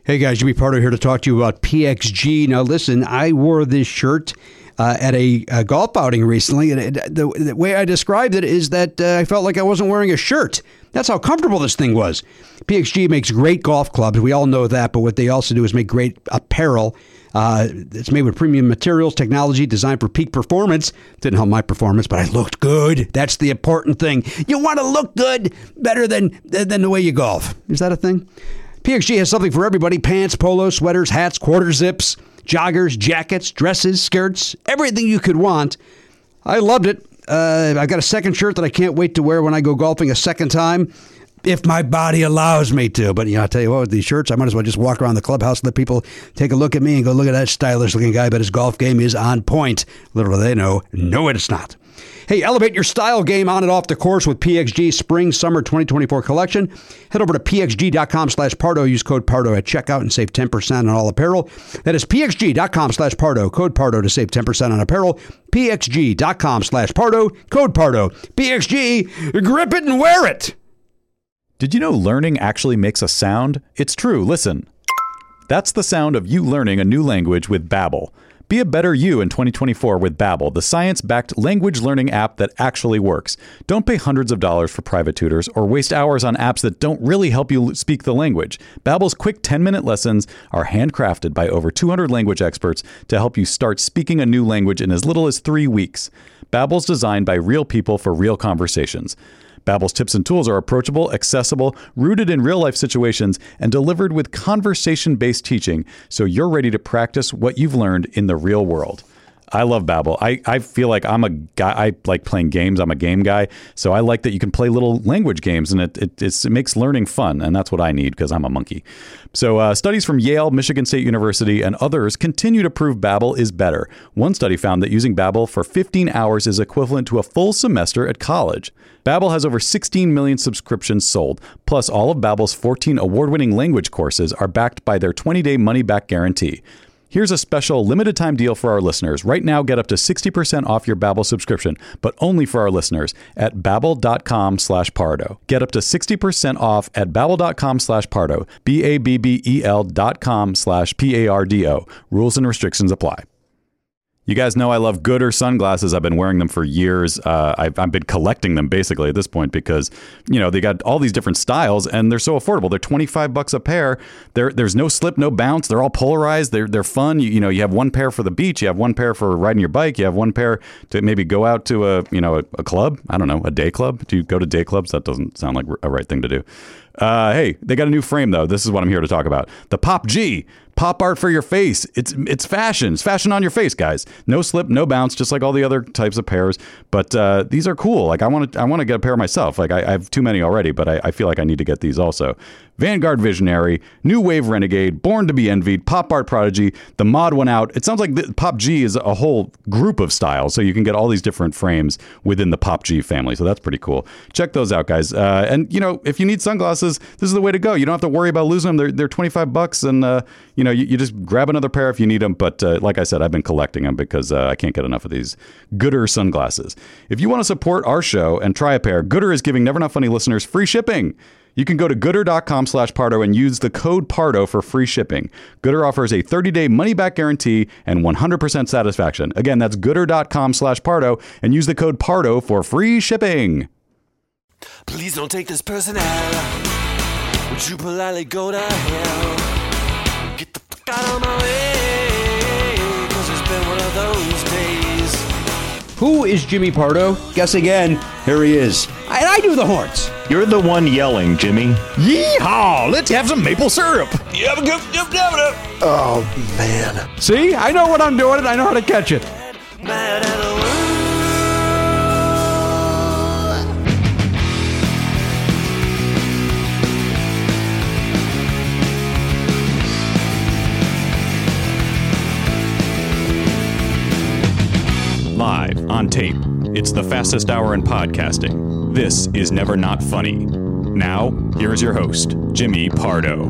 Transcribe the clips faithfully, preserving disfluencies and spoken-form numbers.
Hey guys, Jimmy Pardo here to talk to you about P X G. Now listen, I wore this shirt uh, at a, a golf outing recently, and it, the, the way I described it is that uh, I felt like I wasn't wearing a shirt. That's how comfortable this thing was. P X G makes great golf clubs. We all know that, but what they also do is make great apparel. Uh, it's made with premium materials, technology, designed for peak performance. Didn't help my performance, but I looked good. That's the important thing. You want to look good better than than the way you golf. Is that a thing? P X G has something for everybody. Pants, polos, sweaters, hats, quarter zips, joggers, jackets, dresses, skirts, everything you could want. I loved it. Uh, I got a second shirt that I can't wait to wear when I go golfing a second time, if my body allows me to. But, you know, I'll tell you what, with these shirts, I might as well just walk around the clubhouse and let people take a look at me and go, look at that stylish-looking guy, but his golf game is on point. Little do they know, no, it's not. Hey, elevate your style game on and off the course with P X G Spring Summer twenty twenty-four collection. Head over to pxg.com slash Pardo. Use code Pardo at checkout and save ten percent on all apparel. That is pxg.com slash Pardo. Code Pardo to save ten percent on apparel. pxg.com slash Pardo. Code Pardo. P X G, grip it and wear it. Did you know learning actually makes a sound? It's true. Listen. That's the sound of you learning a new language with Babbel. Be a better you in twenty twenty-four with Babbel, the science-backed language learning app that actually works. Don't pay hundreds of dollars for private tutors or waste hours on apps that don't really help you speak the language. Babbel's quick ten-minute lessons are handcrafted by over two hundred language experts to help you start speaking a new language in as little as three weeks. Babbel's designed by real people for real conversations. Babbel's tips and tools are approachable, accessible, rooted in real-life situations, and delivered with conversation-based teaching, so you're ready to practice what you've learned in the real world. I love Babbel. I, I feel like I'm a guy. I like playing games. I'm a game guy. So I like that you can play little language games, and it it, it's, it makes learning fun. And that's what I need because I'm a monkey. So uh, studies from Yale, Michigan State University, and others continue to prove Babbel is better. One study found that using Babbel for fifteen hours is equivalent to a full semester at college. Babbel has over sixteen million subscriptions sold. Plus, all of Babbel's fourteen award-winning language courses are backed by their twenty-day money-back guarantee. Here's a special limited-time deal for our listeners. Right now, get up to sixty percent off your Babbel subscription, but only for our listeners at babbel.com slash Pardo. Get up to sixty percent off at babbel.com slash Pardo. B-A-B-B-E-L dot com slash P-A-R-D-O. Rules and restrictions apply. You guys know I love Goodr sunglasses. I've been wearing them for years. Uh, I've, I've been collecting them basically at this point because, you know, they got all these different styles and they're so affordable. They're twenty-five bucks a pair. There, there's no slip, no bounce. They're all polarized. They're they're fun. You, you know, you have one pair for the beach. You have one pair for riding your bike. You have one pair to maybe go out to a, you know, a, a club. I don't know, a day club. Do you go to day clubs? That doesn't sound like a right thing to do. Uh, hey, they got a new frame though. This is what I'm here to talk about. The Pop G. Pop art for your face. It's it's fashion. It's fashion on your face, guys. No slip, no bounce, just like all the other types of pairs. But uh, these are cool. Like I want to I want to get a pair myself. Like I, I have too many already, but I, I feel like I need to get these also. Vanguard Visionary, New Wave Renegade, Born to be Envied, Pop Art Prodigy, the Mod One Out. It sounds like the Pop G is a whole group of styles, so you can get all these different frames within the Pop G family. So that's pretty cool. Check those out, guys. Uh, and you know, if you need sunglasses, this is the way to go. You don't have to worry about losing them. They're they're twenty-five bucks, and uh, you know, you, you just grab another pair if you need them. But uh, like I said, I've been collecting them because uh, I can't get enough of these Goodr sunglasses. If you want to support our show and try a pair, Goodr is giving Never Not Funny listeners free shipping. You can go to goodr.com slash Pardo and use the code Pardo for free shipping. Goodr offers a thirty-day money-back guarantee and one hundred percent satisfaction. Again, that's goodr.com slash Pardo and use the code Pardo for free shipping. Please don't take this person out. Would you politely go to hell? Get the fuck out of my way, cause it's been one of those days. Who is Jimmy Pardo? Guess again. Here he is. And I do the horns. You're the one yelling, Jimmy. Yeehaw! Let's have some maple syrup. Yep, yep, yep, yep. Oh, man. See? I know what I'm doing and I know how to catch it. Mad at the world. Live on tape. It's the fastest hour in podcasting. This is Never Not Funny. Now, here's your host, Jimmy Pardo.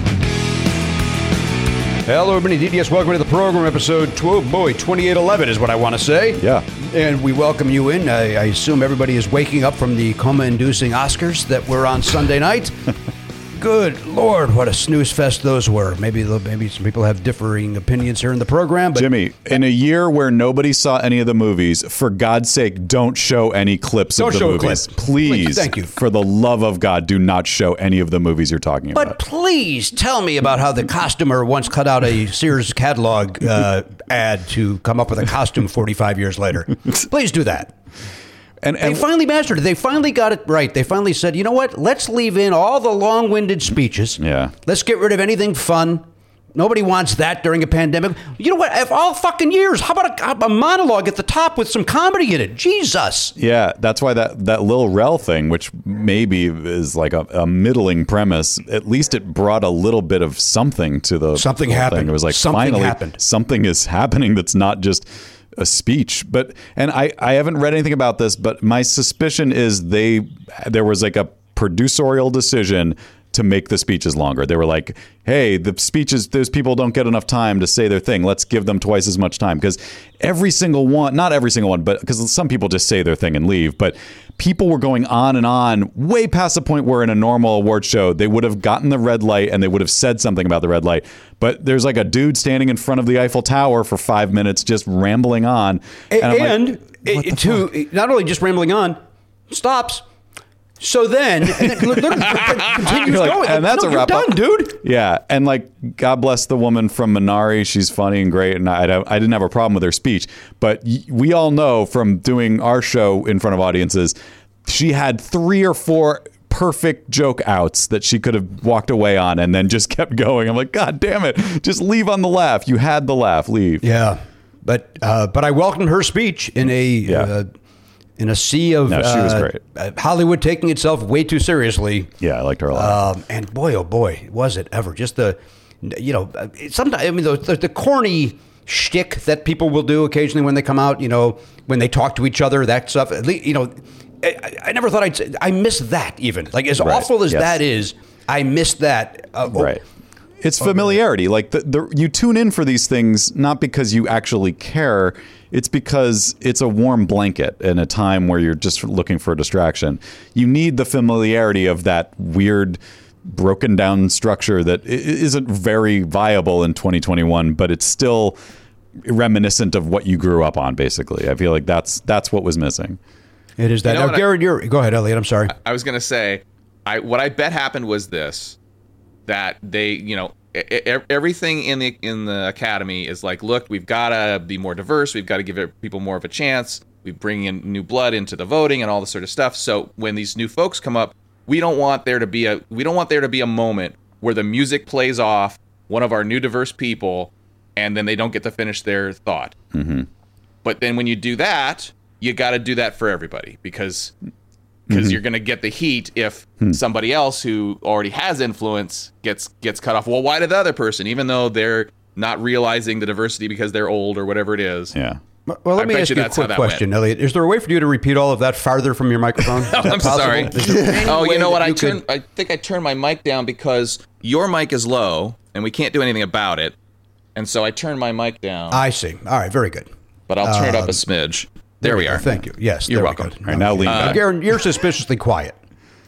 Hello, everybody. D D S, welcome to the program. Episode, oh boy, twenty-eight eleven is what I want to say. Yeah. And we welcome you in. I, I assume everybody is waking up from the coma-inducing Oscars that were on Sunday night. Good Good Lord, what a snooze fest those were. Maybe maybe some people have differing opinions here in the program. But Jimmy, in a year where nobody saw any of the movies, for God's sake, don't show any clips Don't of the show a movies. clip. Please. Please, thank you. For the love of God, do not show any of the movies you're talking But about. please tell me about how the costumer once cut out a Sears catalog uh, ad to come up with a costume forty-five years later. Please do that. And, They and finally mastered it. They finally got it right. They finally said, you know what? Let's leave in all the long-winded speeches. Yeah. Let's get rid of anything fun. Nobody wants that during a pandemic. You know what? If all fucking years, how about a, a monologue at the top with some comedy in it? Jesus. yeah, that's why that, that Lil Rel thing, which maybe is like a, a middling premise, at least it brought a little bit of something to the Something whole happened. Thing. It was like Something finally happened. something is happening that's not just a speech. But and I, I haven't read anything about this, but my suspicion is they there was like a producerial decision to make the speeches longer. They were like, hey, the speeches, those people don't get enough time to say their thing. Let's give them twice as much time. Because every single one, not every single one, but because some people just say their thing and leave, but people were going on and on way past the point where in a normal award show, they would have gotten the red light and they would have said something about the red light. But there's like a dude standing in front of the Eiffel Tower for five minutes just rambling on. And, I'm like, and what it, the to fuck? not only just rambling on, stops. So then, and then literally continues You're like, going. and that's no, a you're wrap done, up. dude. Yeah, and like, God bless the woman from Minari. She's funny and great, and I, I didn't have a problem with her speech. But y- we all know from doing our show in front of audiences, she had three or four perfect joke outs that she could have walked away on and then just kept going. I'm like, God damn it, just leave on the laugh. You had the laugh, leave. Yeah, but uh, but I welcomed her speech in a Yeah. uh, in a sea of No, she was uh, great. uh, Hollywood taking itself way too seriously. Yeah, I liked her a lot. Um, and boy, oh boy, was it ever just the, you know, sometimes I mean the, the, the corny shtick that people will do occasionally when they come out, you know, when they talk to each other, that stuff. At least, you know, I, I never thought I'd say, I miss that even. Like as Right, awful as yes. that is, I miss that. Uh, oh, Right. It's familiarity. Like the, the you tune in for these things not because you actually care. It's because it's a warm blanket in a time where you're just looking for a distraction. You need the familiarity of that weird, broken down structure that i- isn't very viable in twenty twenty-one, but it's still reminiscent of what you grew up on. Basically, I feel like that's that's what was missing. It is that. You know now, what I- Garrett, you're go ahead, Elliot. I'm sorry. I was gonna say, I what I bet happened was this, that they, you know, e- e- everything in the in the academy is like, look, we've got to be more diverse. We've got to give people more of a chance. We bring in new blood into the voting and all this sort of stuff. So when these new folks come up, we don't want there to be a we don't want there to be a moment where the music plays off one of our new diverse people, and then they don't get to finish their thought. Mm-hmm. But then when you do that, you got to do that for everybody because. Because mm-hmm. you're going to get the heat if hmm. somebody else who already has influence gets gets cut off. Well, why did the other person, even though they're not realizing the diversity because they're old or whatever it is? Yeah. Well, let I me bet ask you you a that's how quick that question, went. Elliot. Is there a way for you to repeat all of that farther from your microphone? Is Oh, that I'm possible? sorry. Is there any Oh, way you know what? that I you turned. could- I think I turned my mic down because your mic is low and we can't do anything about it. And so I turned my mic down. I see. All right, very good. but I'll turn it up um, a smidge. There, we go. are. Thank you. Yes, You're there we welcome. go. All right, now lean Uh, back. Garen, you're suspiciously quiet.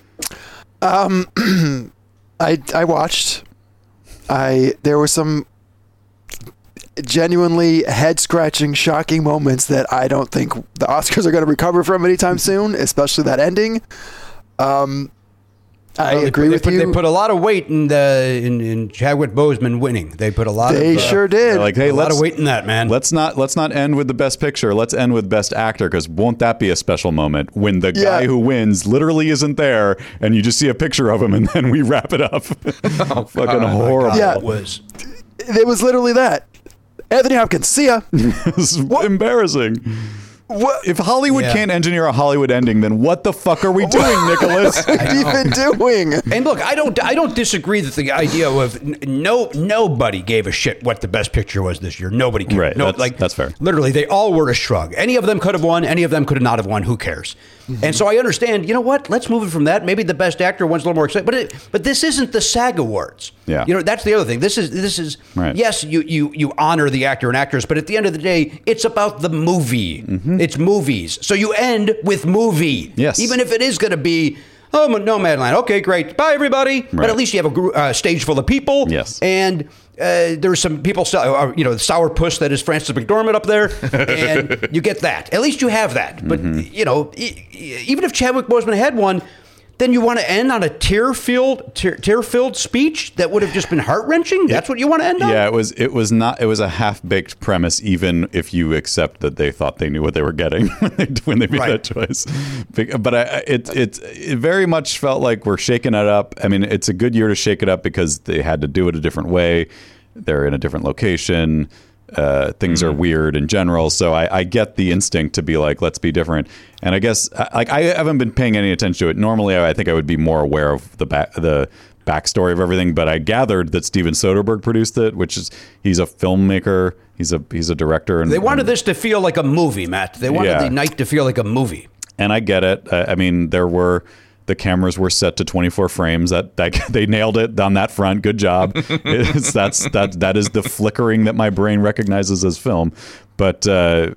I I watched. I there were some genuinely head scratching, shocking moments that I don't think the Oscars are going to recover from anytime soon, especially that ending. Um, I Well, they agree put, with they put, you. They put a lot of weight in the in, in Chadwick Boseman winning. They put a lot. They of, uh, sure did. They're like, hey, a lot let's of weight in that, man. Let's not let's not end with the best picture. Let's end with best actor, because won't that be a special moment when the Yeah. guy who wins literally isn't there and you just see a picture of him and then we wrap it up. Fucking horrible. Yeah. It was. It was literally that. Anthony Hopkins, see ya. It's embarrassing. What If Hollywood Yeah. can't engineer a Hollywood ending, then what the fuck are we doing, Nicholas? are you even doing? And look, I don't, I don't disagree that the idea of n- no, nobody gave a shit what the best picture was this year. Nobody cared. Right, No, that's- like that's fair. Literally, they all were a shrug. Any of them could have won. Any of them could have not have won. Who cares? Mm-hmm. And so I understand. You know what? Let's move it from that. Maybe the best actor one's a little more exciting. But it, but this isn't the SAG Awards. Yeah. You know, that's the other thing. This is this is Right. yes, you you you honor the actor and actress, but at the end of the day, it's about the movie. It's movies. So you end with movie. Yes. Even if it is going to be Oh, Nomadland. Okay, great. Bye, everybody. Right. But at least you have a gr- uh, stage full of people. Yes. And uh, there's some people, uh, you know, the sourpuss that is Frances McDormand up there, and you get that. At least you have that. But, mm-hmm. you know, e- even if Chadwick Boseman had one, then you want to end on a tear-filled, tear, tear-filled speech that would have just been heart-wrenching? That's what you want to end on? Yeah, it was It was not. It was a half-baked premise, even if you accept that they thought they knew what they were getting when they, when they made right. that choice. But I, it, it, it very much felt like we're shaking it up. I mean, it's a good year to shake it up because they had to do it a different way. They're in a different location. Uh, things mm-hmm. are weird in general, so I, I get the instinct to be like, let's be different. And I guess like I haven't been paying any attention to it. Normally, I think I would be more aware of the back, the backstory of everything. But I gathered that Steven Soderbergh produced it, which is he's a filmmaker, he's a he's a director. And they wanted and, this to feel like a movie, Matt. They wanted yeah. the night to feel like a movie. And I get it. I, I mean, there were. The cameras were set to twenty-four frames. That, that they nailed it on that front. Good job. It's, that's that that is the flickering that my brain recognizes as film. But uh,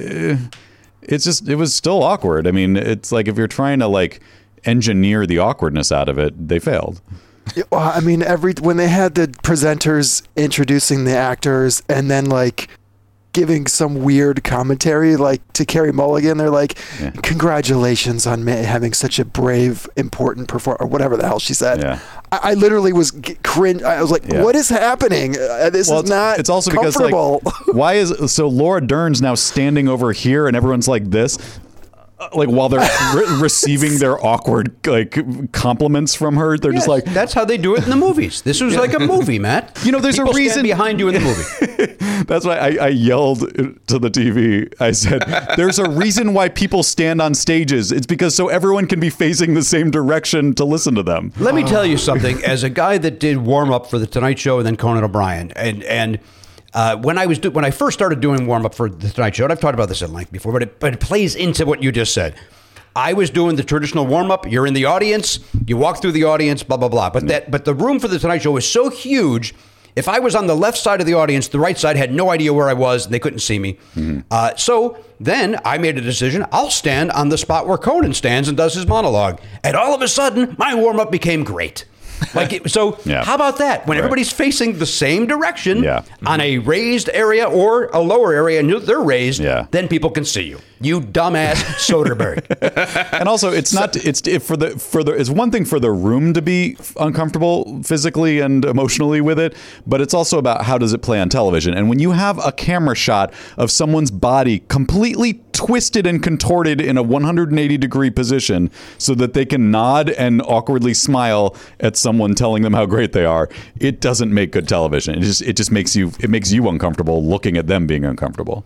it's just it was still awkward. I mean, it's like if you're trying to like engineer the awkwardness out of it, they failed. Well, I mean, every when they had the presenters introducing the actors and then like giving some weird commentary like to Carey Mulligan, they're like, yeah. congratulations on ma- having such a brave, important performer, or whatever the hell she said. Yeah. I-, I literally was g- cringe. I was like, yeah. what is happening? Uh, this well, is it's, not it's also comfortable. Because like, why is so Laura Dern's now standing over here and everyone's like this? Like while they're re- receiving their awkward like compliments from her, they're yes, just like, that's how they do it in the movies. This was like a movie, Matt. You know, there's People a reason stand behind you in the movie. That's why I, I yelled to the T V. I said, there's a reason why people stand on stages. It's because so everyone can be facing the same direction to listen to them. Let me tell you something. As a guy that did warm up for the Tonight Show and then Conan O'Brien, and and. Uh, when I was do- when I first started doing warm up for the Tonight Show, and I've talked about this at length before, but it, but it plays into what you just said. I was doing the traditional warm up. You're in the audience. You walk through the audience. Blah blah blah. But mm-hmm. that but the room for the Tonight Show was so huge. If I was on the left side of the audience, the right side had no idea where I was. And they couldn't see me. Mm-hmm. Uh, so then I made a decision. I'll stand on the spot where Conan stands and does his monologue. And all of a sudden, my warm up became great. Like it, so, yeah. How about that? When right. everybody's facing the same direction yeah. mm-hmm. on a raised area or a lower area, and they're raised, yeah. then people can see you. You dumbass Soderbergh. And also, it's not. It's if for the for the. It's one thing for the room to be uncomfortable physically and emotionally with it, but it's also about how does it play on television. And when you have a camera shot of someone's body completely twisted and contorted in a one hundred eighty degree position so that they can nod and awkwardly smile at someone telling them how great they are, it doesn't make good television. It just it just makes you it makes you uncomfortable looking at them being uncomfortable.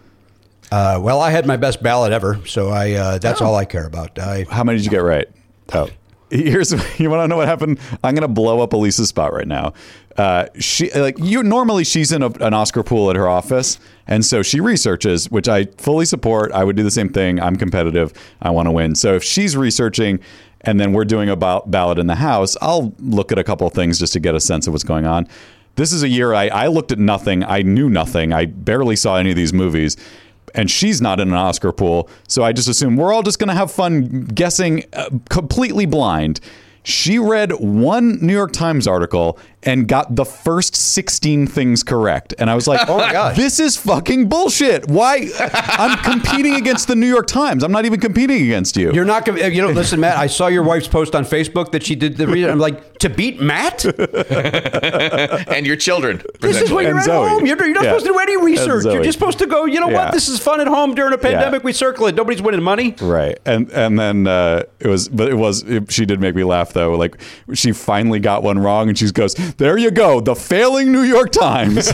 Uh, well, I had my best ballot ever, so I uh, that's oh. all I care about. I, how many did you get right? Oh, here's you want to know what happened? I'm gonna blow up Elisa's spot right now. Uh, she like you normally she's in a, an Oscar pool at her office, and so she researches, which I fully support. I would do the same thing. I'm competitive. I want to win. So if she's researching, and then we're doing a ballot in the house, I'll look at a couple of things just to get a sense of what's going on. This is a year I, I looked at nothing. I knew nothing. I barely saw any of these movies. And she's not in an Oscar pool, so I just assume we're all just going to have fun guessing uh, completely blind. She read one New York Times article and got the first sixteen things correct. And I was like, oh my gosh, this is fucking bullshit. Why? I'm competing against the New York Times. I'm not even competing against you. You're not, you know, listen, Matt, I saw your wife's post on Facebook that she did the read. I'm like, to beat Matt? And your children. This is when you're at Zoe. home. You're, you're not yeah. supposed to do any research. You're just supposed to go, you know yeah. what? This is fun at home during a pandemic. Yeah. We circle it. Nobody's winning money. Right. And and then uh, it was, but it was, it, she did make me laugh though. Like she finally got one wrong and she goes, there you go. The failing New York Times.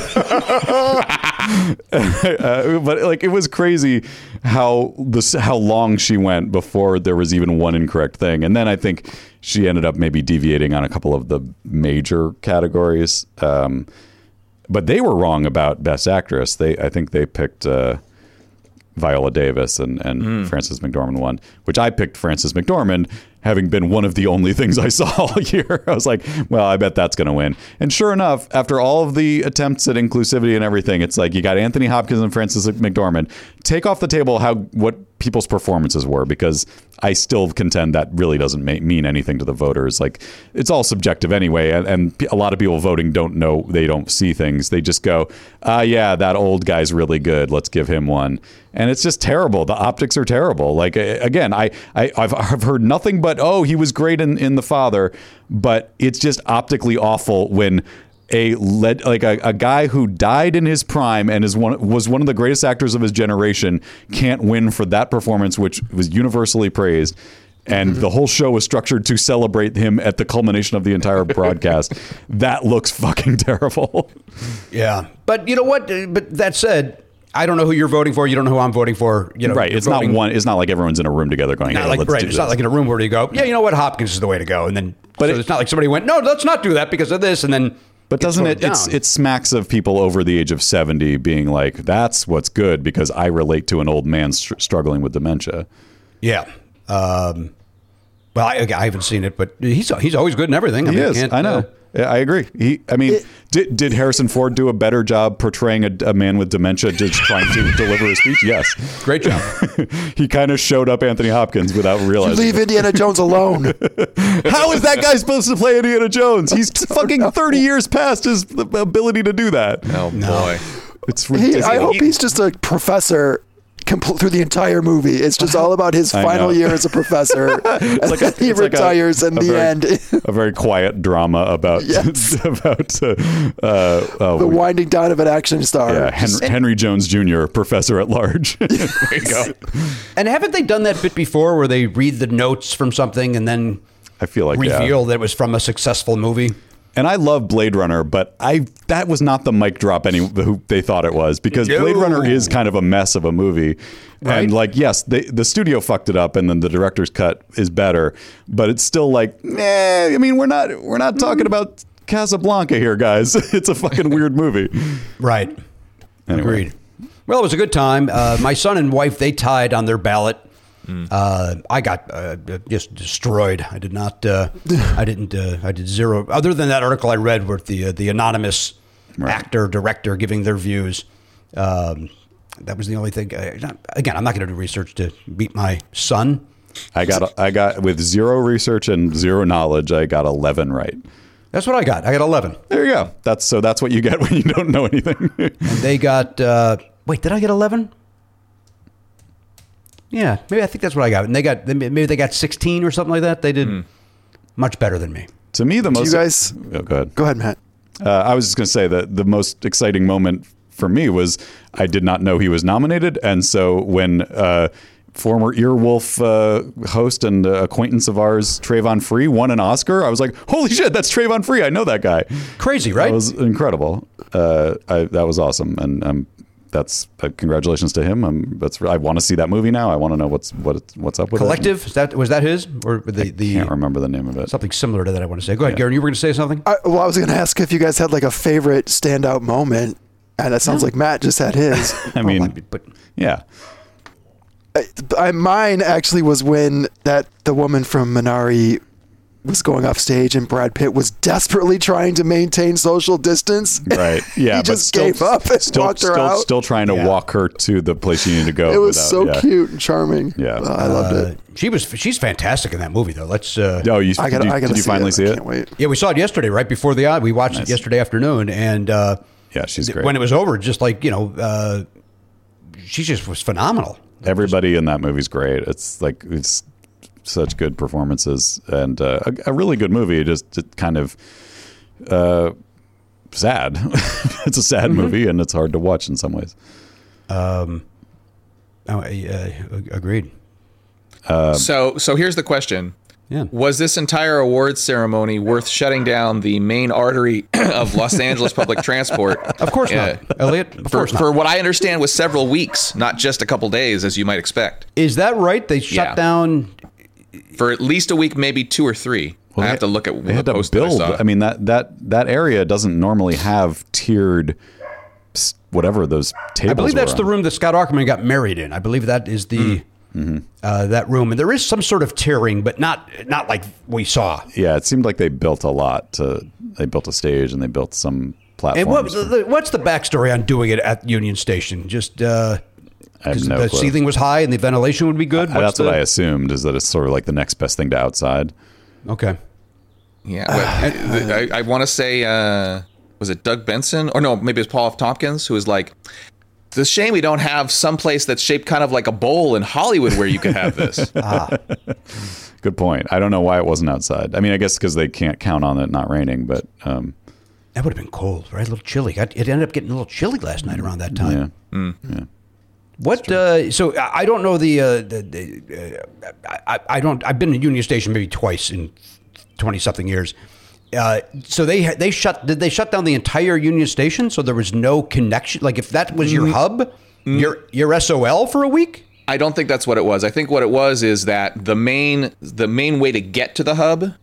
uh, but like it was crazy how this how long she went before there was even one incorrect thing, and then I think she ended up maybe deviating on a couple of the major categories. Um, but they were wrong about Best Actress. They I think they picked uh, Viola Davis and and mm. Frances McDormand won, which I picked Frances McDormand having been one of the only things I saw all year. I was like, well, I bet that's going to win. And sure enough, after all of the attempts at inclusivity and everything, it's like you got Anthony Hopkins and Frances McDormand. Take off the table how what people's performances were, because I still contend that really doesn't ma- mean anything to the voters. Like, it's all subjective anyway, and, and a lot of people voting don't know, they don't see things. They just go, ah, uh, yeah, that old guy's really good. Let's give him one. And it's just terrible. The optics are terrible. Like, again, I, I, I've, I've heard nothing but, oh, he was great in, in The Father, but it's just optically awful when a led, like a, a guy who died in his prime and is one was one of the greatest actors of his generation can't win for that performance, which was universally praised. And the whole show was structured to celebrate him at the culmination of the entire broadcast. That looks fucking terrible. Yeah. But you know what? But that said, I don't know who you're voting for. You don't know who I'm voting for. You know, right. It's voting, not one. It's not like everyone's in a room together going, not hey, like, let's right. do It's this. not like in a room where you go, yeah, you know what? Hopkins is the way to go. And then, but so it, it's not like somebody went, no, let's not do that because of this. And then, but doesn't it? It's it smacks of people over the age of seventy being like, that's what's good because I relate to an old man str- struggling with dementia. Yeah. Um, well, I, I haven't seen it, but he's he's always good in everything. I he mean, is. I, can't, I know. Uh, Yeah, I agree. He, I mean, It- did did Harrison Ford do a better job portraying a, a man with dementia just trying to deliver a speech? Yes. Great job. He kind of showed up Anthony Hopkins without realizing. Leave it. Indiana Jones alone. How is that guy supposed to play Indiana Jones? He's fucking thirty years past his ability to do that. Oh boy. It's He, ridiculous. I hope he's just a professor compl- through the entire movie. It's just all about his I final know. year as a professor. and like then a- he it's like a- retires in a the very- end. a very quiet drama about Yes. about uh, uh, oh, The we- winding down of an action star. yeah, Henry, Henry Jones Junior, professor at large. There you go. And haven't they done that bit before where they read the notes from something and then I feel like yeah. reveal that it was from a successful movie? And I love Blade Runner, but I that was not the mic drop any who they thought it was, because No. Blade Runner is kind of a mess of a movie. Right. And like, yes, they, the studio fucked it up, and then the director's cut is better, but it's still like, eh. I mean, we're not we're not talking about Casablanca here, guys. It's a fucking weird movie. Right. Anyway. Agreed. Well, it was a good time. Uh, my son and wife, they tied on their ballot. Uh, I got uh, just destroyed. I did not. Uh, I didn't. Uh, I did zero. Other than that article I read with the uh, the anonymous Right. actor director giving their views. Um, that was the only thing. Uh, not- again, I'm not going to do research to beat my son. I got I got with zero research and zero knowledge, I got eleven right. That's what I got. I got eleven. There you go. That's so that's what you get when you don't know anything. And they got. Uh, wait, did I get eleven? Yeah, maybe I think that's what I got. And they got maybe they got sixteen or something like that. They did much better than me. To me, the most you guys- oh, go ahead. Go ahead, Matt. Uh, I was just going to say that the most exciting moment for me was I did not know he was nominated. And so when uh, former Earwolf uh, host and uh, acquaintance of ours, Trayvon Free, won an Oscar, I was like, holy shit, that's Trayvon Free. I know that guy. Crazy, right? That was incredible. Uh, I, that was awesome. And um, that's uh, congratulations to him. Um, that's I want to see that movie now. I want to know what's what what's up with Collective? Is that was that his or the it. the Can't remember the name of it. something similar to that? I want to say. Go ahead, Garen. You were going to say something. I, well, I was going to ask if you guys had like a favorite standout moment, and it sounds like Matt just had his. I mean, Well, but yeah. I, I, mine actually was when that the woman from Minari was going off stage and Brad Pitt was desperately trying to maintain social distance. Right. Yeah. he but just still, gave up and still, walked her still, out. Still trying to Yeah. walk her to the place she needed to go. It was without- so yeah. cute and charming. Yeah. Uh, I loved uh, it. she was she's fantastic in that movie though. Let's. Uh, Oh, you, I did gotta, you, I gotta did you see finally it. see I it? can't wait. Yeah, we saw it yesterday, right before the eye. We watched Nice. it yesterday afternoon, and uh, Yeah, she's great. when it was over, just like you know, uh, she just was phenomenal. Everybody in that movie's great. It's like it's such good performances and uh, a, a really good movie. It just it kind of uh, sad. It's a sad Mm-hmm. movie and it's hard to watch in some ways. Um, oh, uh, agreed. so so here's the question. Yeah. Was this entire awards ceremony worth shutting down the main artery of Los Angeles public transport? Of course Uh, not, Elliot. Of For, course not. for what I understand was several weeks, not just a couple days, as you might expect. Is that right? They shut Yeah. down. For at least a week, maybe two or three. I have to look at They the had to post that I build. saw. I mean that that that area doesn't normally have tiered s- whatever those tables. I believe that's were the on. room that Scott Aukerman got married in. I believe that is the Mm-hmm. Uh, that room, and there is some sort of tiering, but not not like we saw. Yeah, it seemed like they built a lot. To they built a stage and they built some platforms. And what, for- the, what's the backstory on doing it at Union Station? Just uh, I have because no the clue. ceiling was high and the ventilation would be good. Uh, What's That's the, what I assumed, is that it's sort of like the next best thing to outside. Okay. Yeah, but I, I want to say, uh, was it Doug Benson? Or no, maybe it was Paul F. Tompkins, who was like, it's a shame we don't have some place that's shaped kind of like a bowl in Hollywood where you could have this. Ah. Good point. I don't know why it wasn't outside. I mean, I guess because they can't count on it not raining, but um, That would have been cold, right? A little chilly. It ended up getting a little chilly last night around that time. yeah. Mm. yeah. What? Uh, so I I don't know the. Uh, the, the uh, I, I don't. I've been to Union Station maybe twice in twenty something years. Uh, so they ha- they shut. Did they shut down the entire Union Station? So there was no connection. Like if that was your hub, your your S O L for a week. I don't think that's what it was. I think what it was is that the main the main way to get to the hub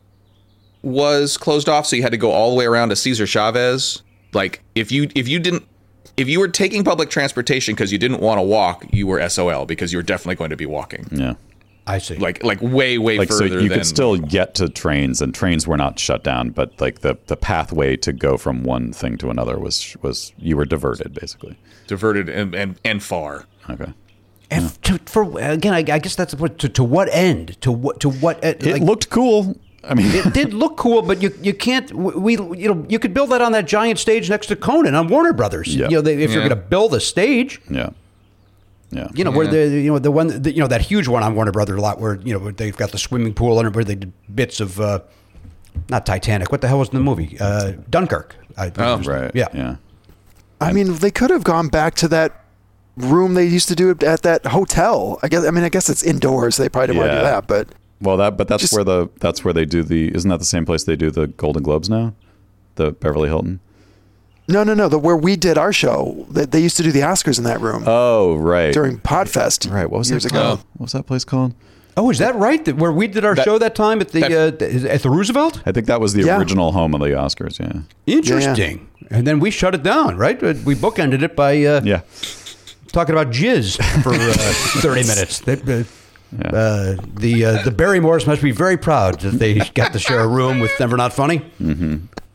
was closed off, so you had to go all the way around to Cesar Chavez. Like if you if you didn't if you were taking public transportation because you didn't want to walk, you were S O L because you were definitely going to be walking. Yeah. I see. Like like way way Like, so further you than could still get to trains, and trains were not shut down, but like the, the pathway to go from one thing to another was was you were diverted basically. diverted and, and, and far. Okay. And to, for again, I, I guess that's what to, to what end? To what to what? Uh, It like, looked cool. I mean, it did look cool, but you you can't. We you know you could build that on that giant stage next to Conan on Warner Brothers. Yeah. You know they, if you're Yeah. going to build a stage. yeah. Yeah. You know where the you know the one the, you know that huge one on Warner Brothers lot where you know where they've got the swimming pool under where they did bits of uh, not Titanic. What the hell was in the movie? Uh, Dunkirk. I, Oh, Right. Yeah. Yeah. I mean, they could have gone back to that room they used to do it at that hotel. I guess. I mean, I guess it's indoors. They probably didn't want to do Yeah. that, but Well, that but that's Just- where the that's where they do the isn't that the same place they do the Golden Globes now? The Beverly Hilton. no, no, no. The where we did our show, they, they used to do the Oscars in that room Oh, right. during Podfest. Right. What was years that ago? called? What was that place called? Oh, is that right? That where we did our That- show that time at the that- uh, the- at the Roosevelt? I think that was the Yeah. original home of the Oscars. Yeah. Interesting. And then we shut it down, right? We bookended it by uh, Yeah. talking about jizz for uh, thirty minutes. They, uh, Yeah. uh, the uh, the Barrymores must be very proud that they got to share a room with Never Not Funny. Mm-hmm.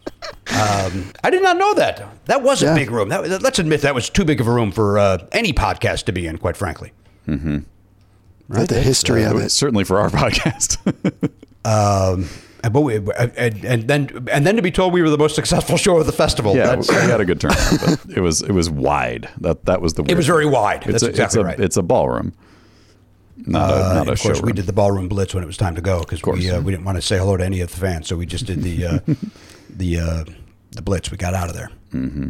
Um, I did not know that. That was a Yeah. big room. That, let's admit that was too big of a room for uh, any podcast to be in, quite frankly. Mm-hmm. Right, the history of it. Certainly for our podcast. Um, and, but we, and, and then and then to be told we were the most successful show of the festival. Yeah, That's, we had a good turnout, but it was it was wide. That that was the. It was weird very thing. wide. It's That's a, exactly it's a, right. It's a ballroom, not a Uh, not a of course, showroom. we did the ballroom blitz when it was time to go because we uh, we didn't want to say hello to any of the fans, so we just did the uh, the uh, the blitz. We got out of there. Mm-hmm.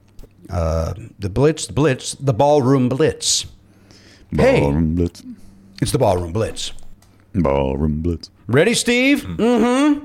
Uh, the blitz, the blitz, the ballroom blitz. Ballroom blitz. It's the ballroom blitz. Ballroom blitz. Ready, Steve? Mm-hmm.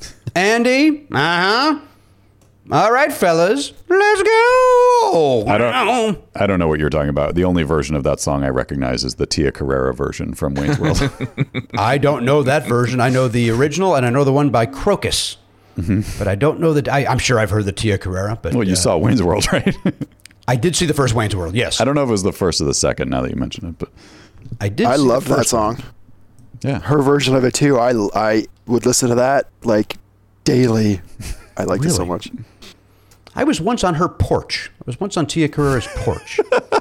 Andy? Uh-huh. All right, fellas, let's go. I don't. I don't know what you're talking about. The only version of that song I recognize is the Tia Carrera version from Wayne's World. I don't know that version. I know the original, and I know the one by Crocus. Mm-hmm. But I don't know that. I, I'm sure I've heard the Tia Carrera. But well, you uh, saw Wayne's World, right? I did see the first Wayne's World. Yes, I don't know if it was the first or the second. Now that you mention it, but I did. I see the love that first one. song. yeah, Her version of it too. I I would listen to that like daily. I liked it so Really? much. I was once on her porch. I was once on Tia Carrera's porch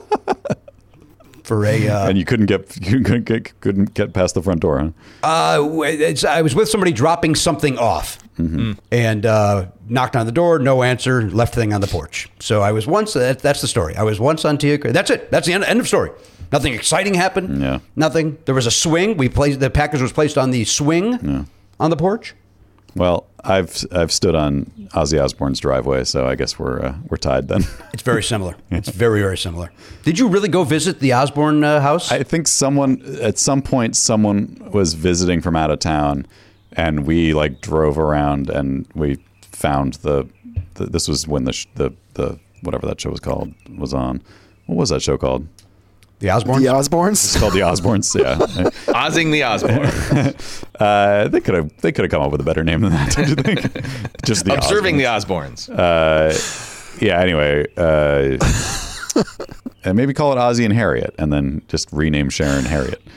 for a. Uh, and you couldn't get you couldn't get couldn't get past the front door, huh? uh, it's, I was with somebody dropping something off, Mm-hmm. and uh, knocked on the door. No answer. Left the thing on the porch. So I was once. That, that's the story. I was once on Tia Carrera. That's it. That's the end, end of story. Nothing exciting happened. Yeah. Nothing. There was a swing. We placed the package was placed on the swing on the porch. Well, I've I've stood on Ozzy Osbourne's driveway, so I guess we're uh, we're tied then. It's very similar. It's very, very similar. Did you really go visit the Osborne uh, house? I think someone at some point someone was visiting from out of town, and we like drove around and we found the. the this was when the sh- the the whatever that show was called was on. What was that show called? the Osborne? The Osbournes. It's called The Osbournes. Yeah, Ozzing the Osborne. uh, they could have they could have come up with a better name than that. Don't you think? Just the Observing Osbournes. the Osbournes. Uh, yeah. Anyway, uh, and maybe call it Ozzy and Harriet, and then just rename Sharon Harriet.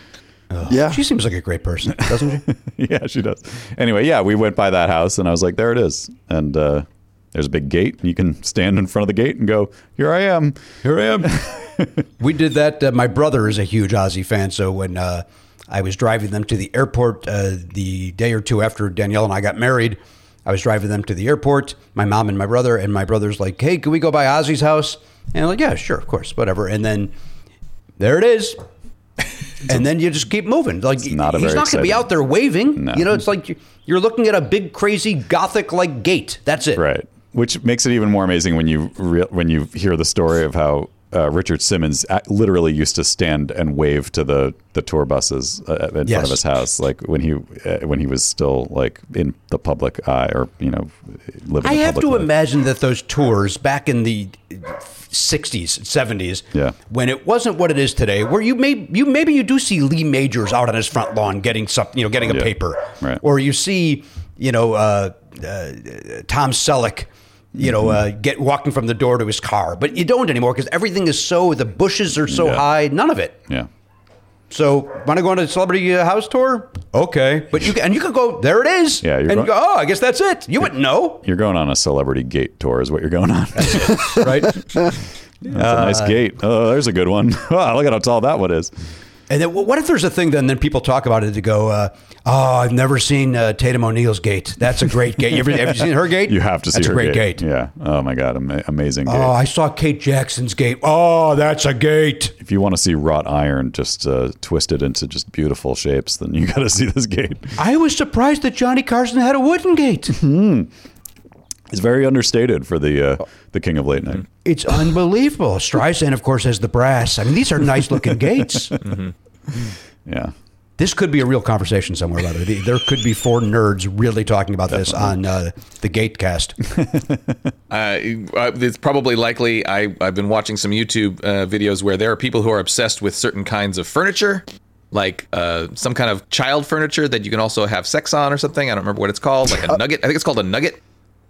Yeah. She seems like a great person, doesn't she? Yeah, she does. Anyway, yeah, we went by that house, and I was like, there it is. And uh, there's a big gate. You can stand in front of the gate and go, here I am. Here I am. We did that. Uh, my brother is a huge Ozzy fan, so when uh, I was driving them to the airport uh, the day or two after Danielle and I got married, I was driving them to the airport, my mom and my brother, and my brother's like, hey, can we go by Ozzy's house? And I'm like, yeah, sure, of course, whatever. And then there it is. And then you just keep moving. Like not a he's very not going to be exciting- out there waving. No. You know, it's like you're looking at a big, crazy, gothic-like gate. That's it. Right. Which makes it even more amazing when you re- when you hear the story of how uh, Richard Simmons a- literally used to stand and wave to the, the tour buses uh, in Yes. front of his house, like when he uh, when he was still like in the public eye, or you know, living. I the have public to life. imagine that those tours back in the sixties, seventies, Yeah. when it wasn't what it is today, where you may you maybe you do see Lee Majors out on his front lawn getting some, you know, getting a Yeah. paper, Right. or you see, you know, uh, uh, Tom Selleck, you know, uh, get walking from the door to his car, but you don't anymore because everything is so the bushes are so Yeah. high, none of it. Yeah. So, want to go on a celebrity uh, house tour? Okay, but you can, and you can go. There it is. Yeah, you're and you going- go. Oh, I guess that's it. You wouldn't know, You're going on a celebrity gate tour, is what you're going on. right? That's a nice gate. Oh, there's a good one. Wow, look at how tall that one is. And then, what if there's a thing? Then, then people talk about it to go. Uh, oh, I've never seen uh, Tatum O'Neal's gate. That's a great gate. You ever, have you seen her gate? You have to see That's her a great gate. Yeah. Oh my God, ama- amazing gate. Oh, I saw Kate Jackson's gate. Oh, that's a gate. If you want to see wrought iron just uh, twisted into just beautiful shapes, then you got to see this gate. I was surprised that Johnny Carson had a wooden gate. It's very understated for the uh, the king of late night. It's unbelievable. Streisand, of course, has the brass. I mean, these are nice looking gates. Yeah. This could be a real conversation somewhere, by the way. There could be four nerds really talking about this on uh, the Gatecast. Uh, uh, it's probably likely. I, I've been watching some YouTube uh, videos where there are people who are obsessed with certain kinds of furniture, like uh, some kind of child furniture that you can also have sex on or something. I don't remember what it's called, like a nugget. I think it's called a nugget.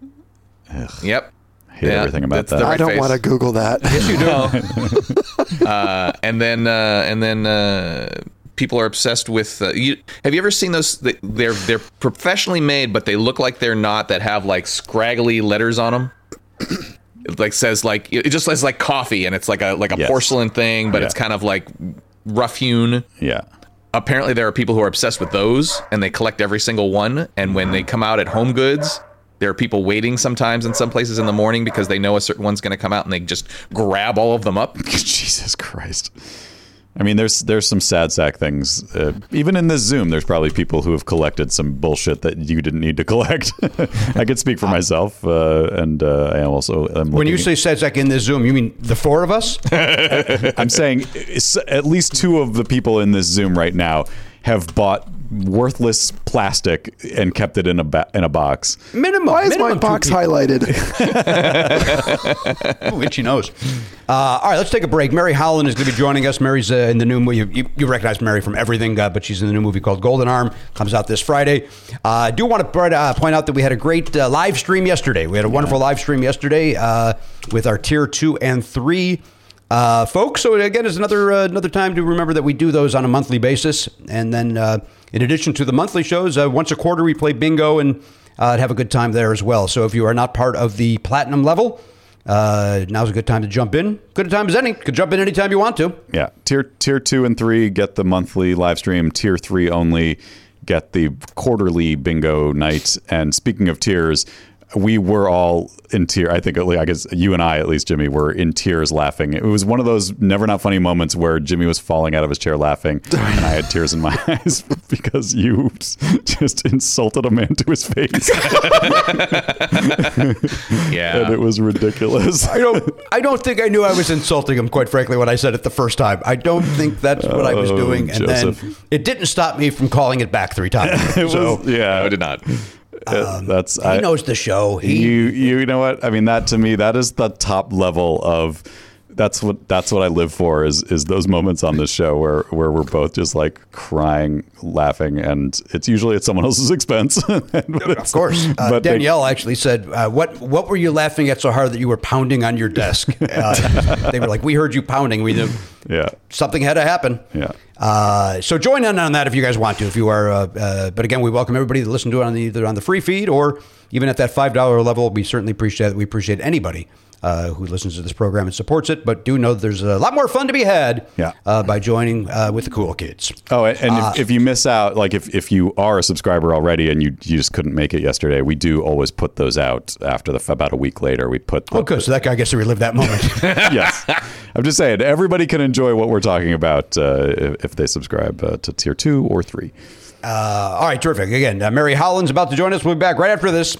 Yep. Hate everything about that's the that. right I don't face. want to Google that. Yes, you do. uh, and then, uh, and then uh, people are obsessed with. Uh, you, have you ever seen those? They're they're professionally made, but they look like they're not. That have like scraggly letters on them. It like says like it just says like coffee, and it's like a like a Yes. porcelain thing, but Yeah. it's kind of like rough hewn. Yeah. Apparently, there are people who are obsessed with those, and they collect every single one. And when they come out at Home Goods, there are people waiting sometimes in some places in the morning because they know a certain one's going to come out, and they just grab all of them up. Jesus Christ. I mean, there's there's some sad sack things. Uh, even in this Zoom, there's probably people who have collected some bullshit that you didn't need to collect. I could speak for myself, uh, and uh, I am also. I'm When you looking- say Sedzak in this Zoom, you mean the four of us? I'm saying it's, at least two of the people in this Zoom right now have bought worthless plastic and kept it in a ba- in a box. Minimum. Why is minimum my two box people. highlighted? Ooh, itchy nose. Uh, all right, let's take a break. Mary Howland is going to be joining us. Mary's uh, in the new movie. You, you, you recognize Mary from everything, uh, but she's in the new movie called Golden Arm. Comes out this Friday. Uh, I do want to uh, point out that we had a great uh, live stream yesterday. We had a wonderful live stream yesterday uh, with our tier two and three uh, folks. So again, it's another uh, another time to remember that we do those on a monthly basis. And then uh, in addition to the monthly shows, uh, once a quarter we play bingo and uh, have a good time there as well. So if you are not part of the platinum level, Uh, now's a good time to jump in. Good a time as any. Could jump in anytime you want to. Yeah, tier tier two and three get the monthly live stream. Tier three only get the quarterly bingo night. And speaking of tiers, we were all in tears. I think, I guess you and I, at least, Jimmy, were in tears laughing. It was one of those never not funny moments where Jimmy was falling out of his chair laughing, and I had tears in my eyes because you just insulted a man to his face. Yeah. And it was ridiculous. I don't. I don't think I knew I was insulting him. Quite frankly, when I said it the first time, I don't think that's what I was Oh, doing. And Joseph. then it didn't stop me from calling it back three times. It so was, yeah, No, I did not. Uh, that's he I, knows the show. He you you know what I mean, that to me, that is the top level of that's what that's what I live for is is those moments on this show where where we're both just like crying, laughing, and it's usually at someone else's expense. Of course. Uh, but Danielle they, actually said, uh, "What what were you laughing at so hard that you were pounding on your desk?" Uh, they were like, "We heard you pounding. We knew yeah. something had to happen." Yeah. Uh, so join in on that if you guys want to. If you are, uh, uh, but again, we welcome everybody to listen to it on the, either on the free feed or even at that five dollar level. We certainly appreciate it. We appreciate anybody Uh, who listens to this program and supports it, but do know that there's a lot more fun to be had yeah. uh, by joining uh, with the cool kids. Oh, and uh, if, if you miss out, like if, if you are a subscriber already and you you just couldn't make it yesterday, we do always put those out after the about a week later. We put the, oh, good. So that guy gets to relive that moment. Yes, I'm just saying everybody can enjoy what we're talking about uh, if, if they subscribe uh, to tier two or three. Uh, all right, terrific. Again, uh, Mary Holland's about to join us. We'll be back right after this.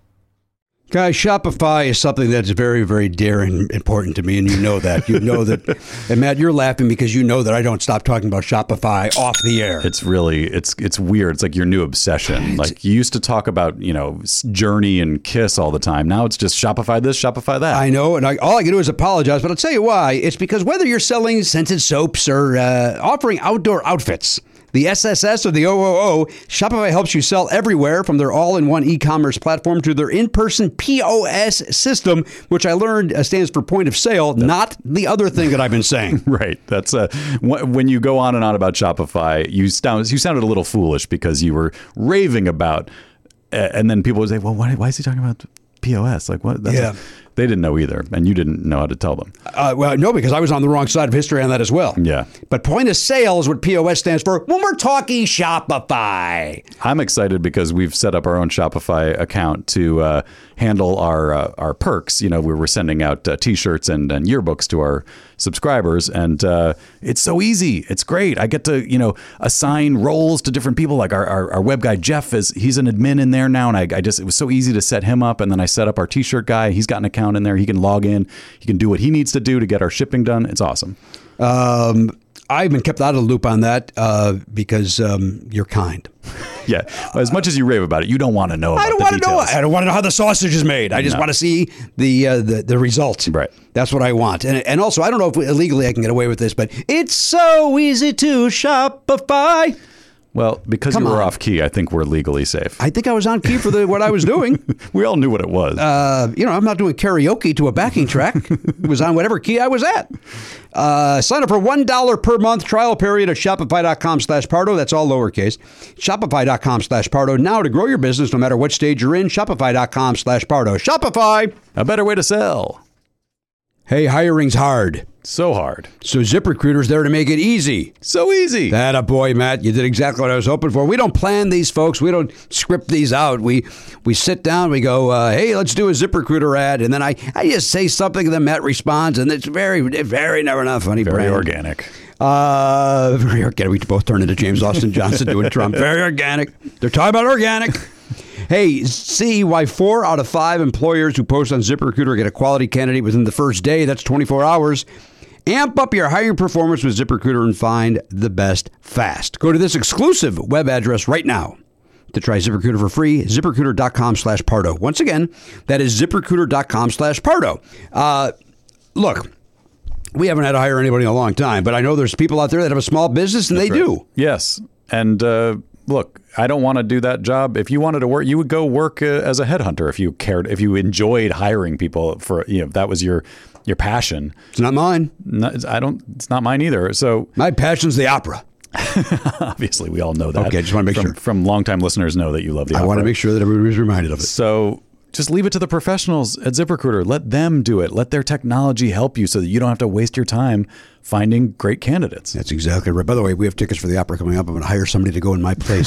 Guys, Shopify is something that's very, very dear and important to me, and you know that. You know that. And Matt, you're laughing because you know that I don't stop talking about Shopify off the air. It's really, it's it's weird. It's like your new obsession. Like you used to talk about, you know, Journey and Kiss all the time. Now it's just Shopify this, Shopify that. I know, and I, all I can do is apologize, but I'll tell you why. It's because whether you're selling scented soaps or uh, offering outdoor outfits, the S S S or the O O O, Shopify helps you sell everywhere from their all-in-one e-commerce platform to their in-person P O S system, which I learned stands for point of sale, not the other thing that I've been saying. Right. That's uh, when you go on and on about Shopify, you sound, you sounded a little foolish because you were raving about, uh, and then people would say, well, why, why is he talking about P O S? Like what? That's yeah. A, they didn't know either, and you didn't know how to tell them. Uh, well, no, because I was on the wrong side of history on that as well. Yeah. But point of sale is what P O S stands for when we're talking Shopify. I'm excited because we've set up our own Shopify account to uh, handle our uh, our perks. You know, we were sending out uh, T-shirts and, and yearbooks to our subscribers, and uh, it's so easy. It's great. I get to, you know, assign roles to different people. Like our, our, our web guy, Jeff, is he's an admin in there now, and I, I just it was so easy to set him up, and then I set up our T-shirt guy. He's got an account in there. He can log in. He can do what he needs to do to get our shipping done. It's awesome. Um, I've been kept out of the loop on that uh, because um, you're kind. Yeah. As much as you rave about it, you don't want to know about I don't the want to know. details. I don't want to know how the sausage is made. I just No. want to see the, uh, the the result. Right. That's what I want. And and also, I don't know if illegally I can get away with this, but it's so easy to Shopify. Well, because Come you were on. off key, I think we're legally safe. I think I was on key for the what I was doing. We all knew what it was. Uh, you know, I'm not doing karaoke to a backing track. It was on whatever key I was at. Uh, sign up for one dollar per month trial period at Shopify.com slash Pardo. That's all lowercase. Shopify.com slash Pardo. Now to grow your business no matter what stage you're in. Shopify.com slash Pardo. Shopify. A better way to sell. Hey, hiring's hard. So hard. So ZipRecruiter's there to make it easy. So easy. That a boy, Matt. You did exactly what I was hoping for. We don't plan these, folks. We don't script these out. We we sit down. We go, uh, hey, let's do a ZipRecruiter ad, and then I, I just say something, and then Matt responds, and it's very, very never enough funny. Very brand. organic. Uh, very organic. We both turn into James Austin Johnson doing Trump. Very organic. They're talking about organic. Hey, see why four out of five employers who post on ZipRecruiter get a quality candidate within the first day. That's twenty-four hours. Amp up your hiring performance with ZipRecruiter and find the best fast. Go to this exclusive web address right now to try ZipRecruiter for free. ZipRecruiter.com slash Pardo. Once again, that is ZipRecruiter.com slash Pardo. Uh, look, we haven't had to hire anybody in a long time, but I know there's people out there that have a small business and That's they right. do. Yes. And uh, look, I don't want to do that job. If you wanted to work, you would go work uh, as a headhunter if you cared, if you enjoyed hiring people for, you know, if that was your your passion. It's not mine. No, it's- I don't, it's not mine either. So My passion's the opera. obviously we all know that. Okay, just wanna make from, sure. From longtime listeners know that you love the I opera. want to make sure that everybody's reminded of it. So just leave it to the professionals at ZipRecruiter. Let them do it. Let their technology help you so that you don't have to waste your time finding great candidates. That's exactly right. By the way, we have tickets for the opera coming up. I'm going to hire somebody to go in my place.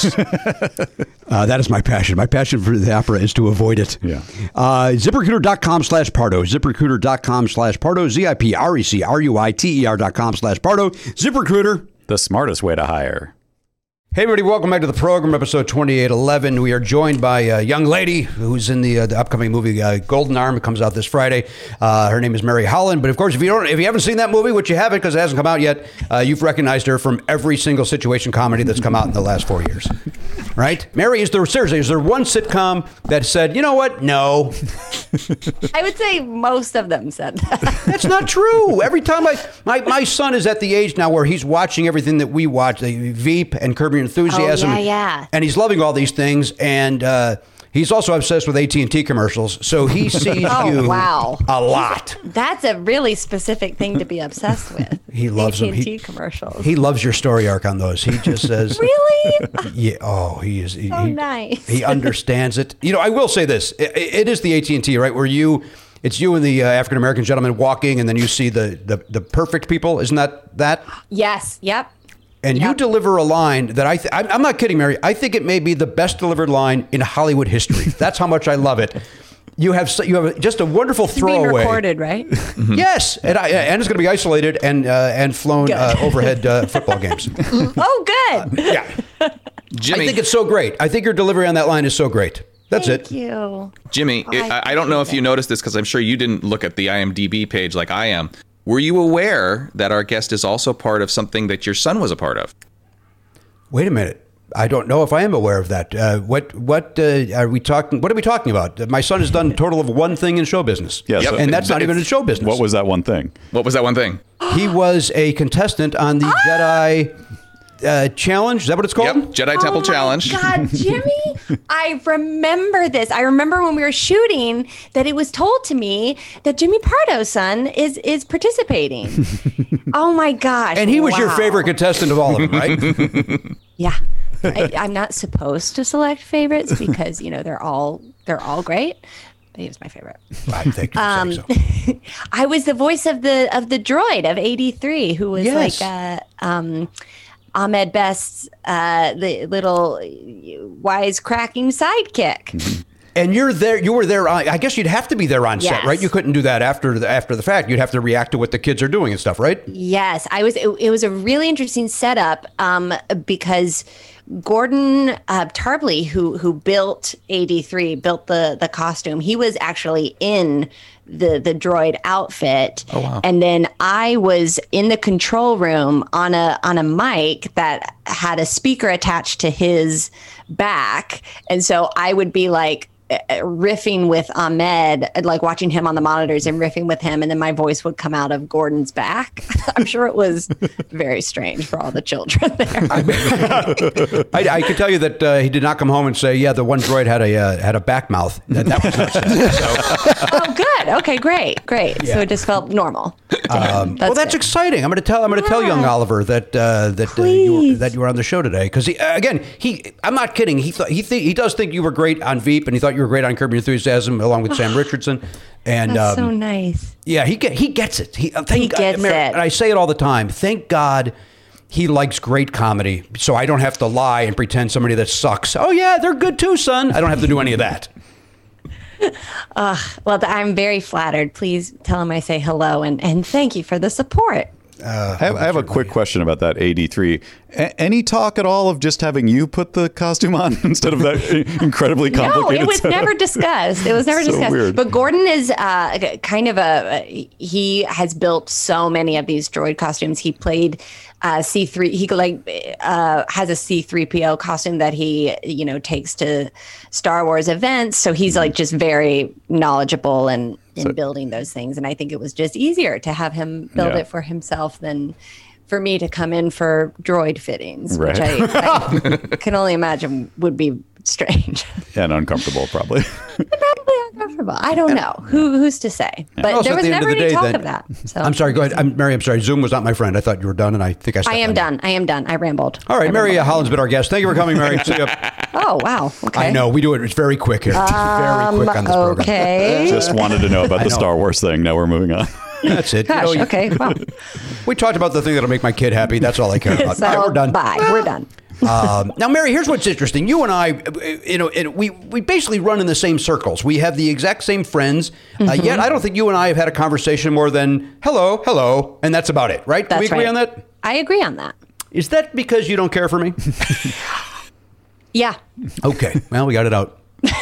uh, that is my passion. My passion for the opera is to avoid it. Yeah. Uh, ZipRecruiter.com slash Pardo. ZipRecruiter.com slash Pardo. Z I P R E C R U I T E R dot com slash Pardo. ZipRecruiter. The smartest way to hire. Hey, everybody, welcome back to the program, episode twenty-eight eleven. We are joined by a young lady who's in the, uh, the upcoming movie uh, Golden Arm. It comes out this Friday. Uh, her name is Mary Holland. But, of course, if you don't, if you haven't seen that movie, which you haven't because it hasn't come out yet, uh, you've recognized her from every single situation comedy that's come out in the last four years. Right? Mary, is there, seriously, is there one sitcom that said, you know what, no? I would say most of them said that. That's not true. Every time I, my, my son is at the age now where he's watching everything that we watch, the Veep and Curb Your Enthusiasm. Oh, yeah, yeah. And he's loving all these things. And uh, he's also obsessed with A T and T commercials. So he sees Oh, you wow. a lot. That's a really specific thing to be obsessed with. He loves them. A T and T He- commercials. He loves your story arc on those. He just says, Really? yeah, oh, he is. He, So he- nice. He understands it. You know, I will say this. It, it is the A T and T, right? Where you, it's you and the uh, African-American gentleman walking and then you see the, the, the perfect people. Isn't that that? Yes. Yep. And you Yep. deliver a line that I th- I'm I'm not kidding, Mary. I think it may be the best delivered line in Hollywood history. That's how much I love it. You have so- you have just a wonderful It's being throwaway. recorded, right? Yes, and I, and it's going to be isolated and uh, and flown uh, overhead uh, football games. Oh, good. Yeah, Jimmy, I think it's so great. I think your delivery on that line is so great. That's Thank it. you. Jimmy, Oh, I I, I don't know if appreciate you it. noticed this because I'm sure you didn't look at the I M D B page like I am. Were you aware that our guest is also part of something that your son was a part of? Wait a minute. I don't know if I am aware of that. Uh, what what uh, are we talking? What are we talking about? My son has done a total of one thing in show business. Yeah, so and that's not even in show business. What was that one thing? What was that one thing? He was a contestant on the Jedi uh, Challenge. Is that what it's called? Yep, Jedi Temple oh Challenge. My God, Jimmy, I remember this. I remember when we were shooting that it was told to me that Jimmy Pardo's son is is participating. Oh my gosh! And he was your wow. favorite contestant of all of them, right? Yeah, I, I'm not supposed to select favorites because you know they're all they're all great. But he was my favorite. I think you're Um, saying so. I was the voice of the of the droid of eighty-three, who was Yes. like uh, um, Ahmed Best's uh, the little wisecracking sidekick. And you're there. You were there. On, I guess you'd have to be there on set, Yes. right? You couldn't do that after the, after the fact. You'd have to react to what the kids are doing and stuff, right? Yes, I was. It, it was a really interesting setup um, because Gordon uh, Tarpley, who who built eighty-three, built the the costume. He was actually in the the droid outfit. Oh, wow. And then I was in the control room on a on a mic that had a speaker attached to his back, and so I would be like riffing with Ahmed, like watching him on the monitors and riffing with him, and then my voice would come out of Gordon's back. I'm sure it was very strange for all the children there. I, I can tell you that uh, he did not come home and say, "Yeah, the one droid had a uh, had a back mouth." That, that was not said. So, Oh, good. Okay, great, great. So it just felt normal. um, well, that's good. exciting. I'm going to tell. I'm going to tell young Yeah. Oliver that uh, that uh, you were, Please. that you were on the show today because he again he. I'm not kidding. He thought he th- he does think you were great on Veep and he thought you were great on Curb Your Enthusiasm along with Sam Richardson. And That's um, so nice. Yeah, he get, he gets it. He, uh, thank He God, gets Mary, it. And I say it all the time. Thank God he likes great comedy, so I don't have to lie and pretend somebody that sucks. Oh yeah, they're good too, son. I don't have to do any of that. Well, I'm very flattered. Please tell him I say hello and, and thank you for the support. I have, I have a quick question about that eighty-three. A- any talk at all of just having you put the costume on instead of that incredibly No, complicated it was setup? never discussed. It was never So discussed. weird. But Gordon is uh, kind of a, he has built so many of these droid costumes. He played uh, C three, he like uh, has a C three P O costume that he, you know, takes to Star Wars events. So he's like just very knowledgeable and in So- building those things. And I think it was just easier to have him build Yeah. it for himself than for me to come in for droid fittings, which Right. I, I can only imagine would be strange. And uncomfortable, probably. Probably uncomfortable. I don't know. Who who's to say? But Also, there at was the end never of the any day, talk then- of that. So I'm sorry. Go ahead. I'm Mary. I'm sorry. Zoom was not my friend. I thought you were done, and I think I. I stepped am on you. done. I am done. I rambled. All right, I Mary uh, rambled. Holland's been our guest. Thank you for coming, Mary. See you. Oh wow. Okay. I know we do it. It's very quick here. It's very quick on this program. Okay. Just wanted to know about the know. Star Wars thing. Now we're moving on. That's it. You Gosh. know, you- Okay. Wow. We talked about the thing that'll make my kid happy. That's all I care about. So All right, we're done. bye. We're done. Um, now, Mary, here's what's interesting. You and I, uh, you know, and we we basically run in the same circles. We have the exact same friends. Uh, Mm-hmm. yet, I don't think you and I have had a conversation more than hello, hello, and that's about it, right? Can That's we agree right. on that? I agree on that. Is that because you don't care for me? Yeah. Okay. Well, we got it out.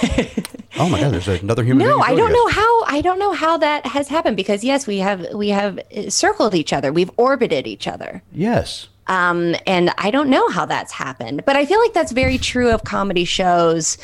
Oh my God, there's another human being. No, I joining don't us. know how. I don't know how that has happened because yes, we have we have circled each other. We've orbited each other. Yes. Um, and I don't know how that's happened, but I feel like that's very true of comedy shows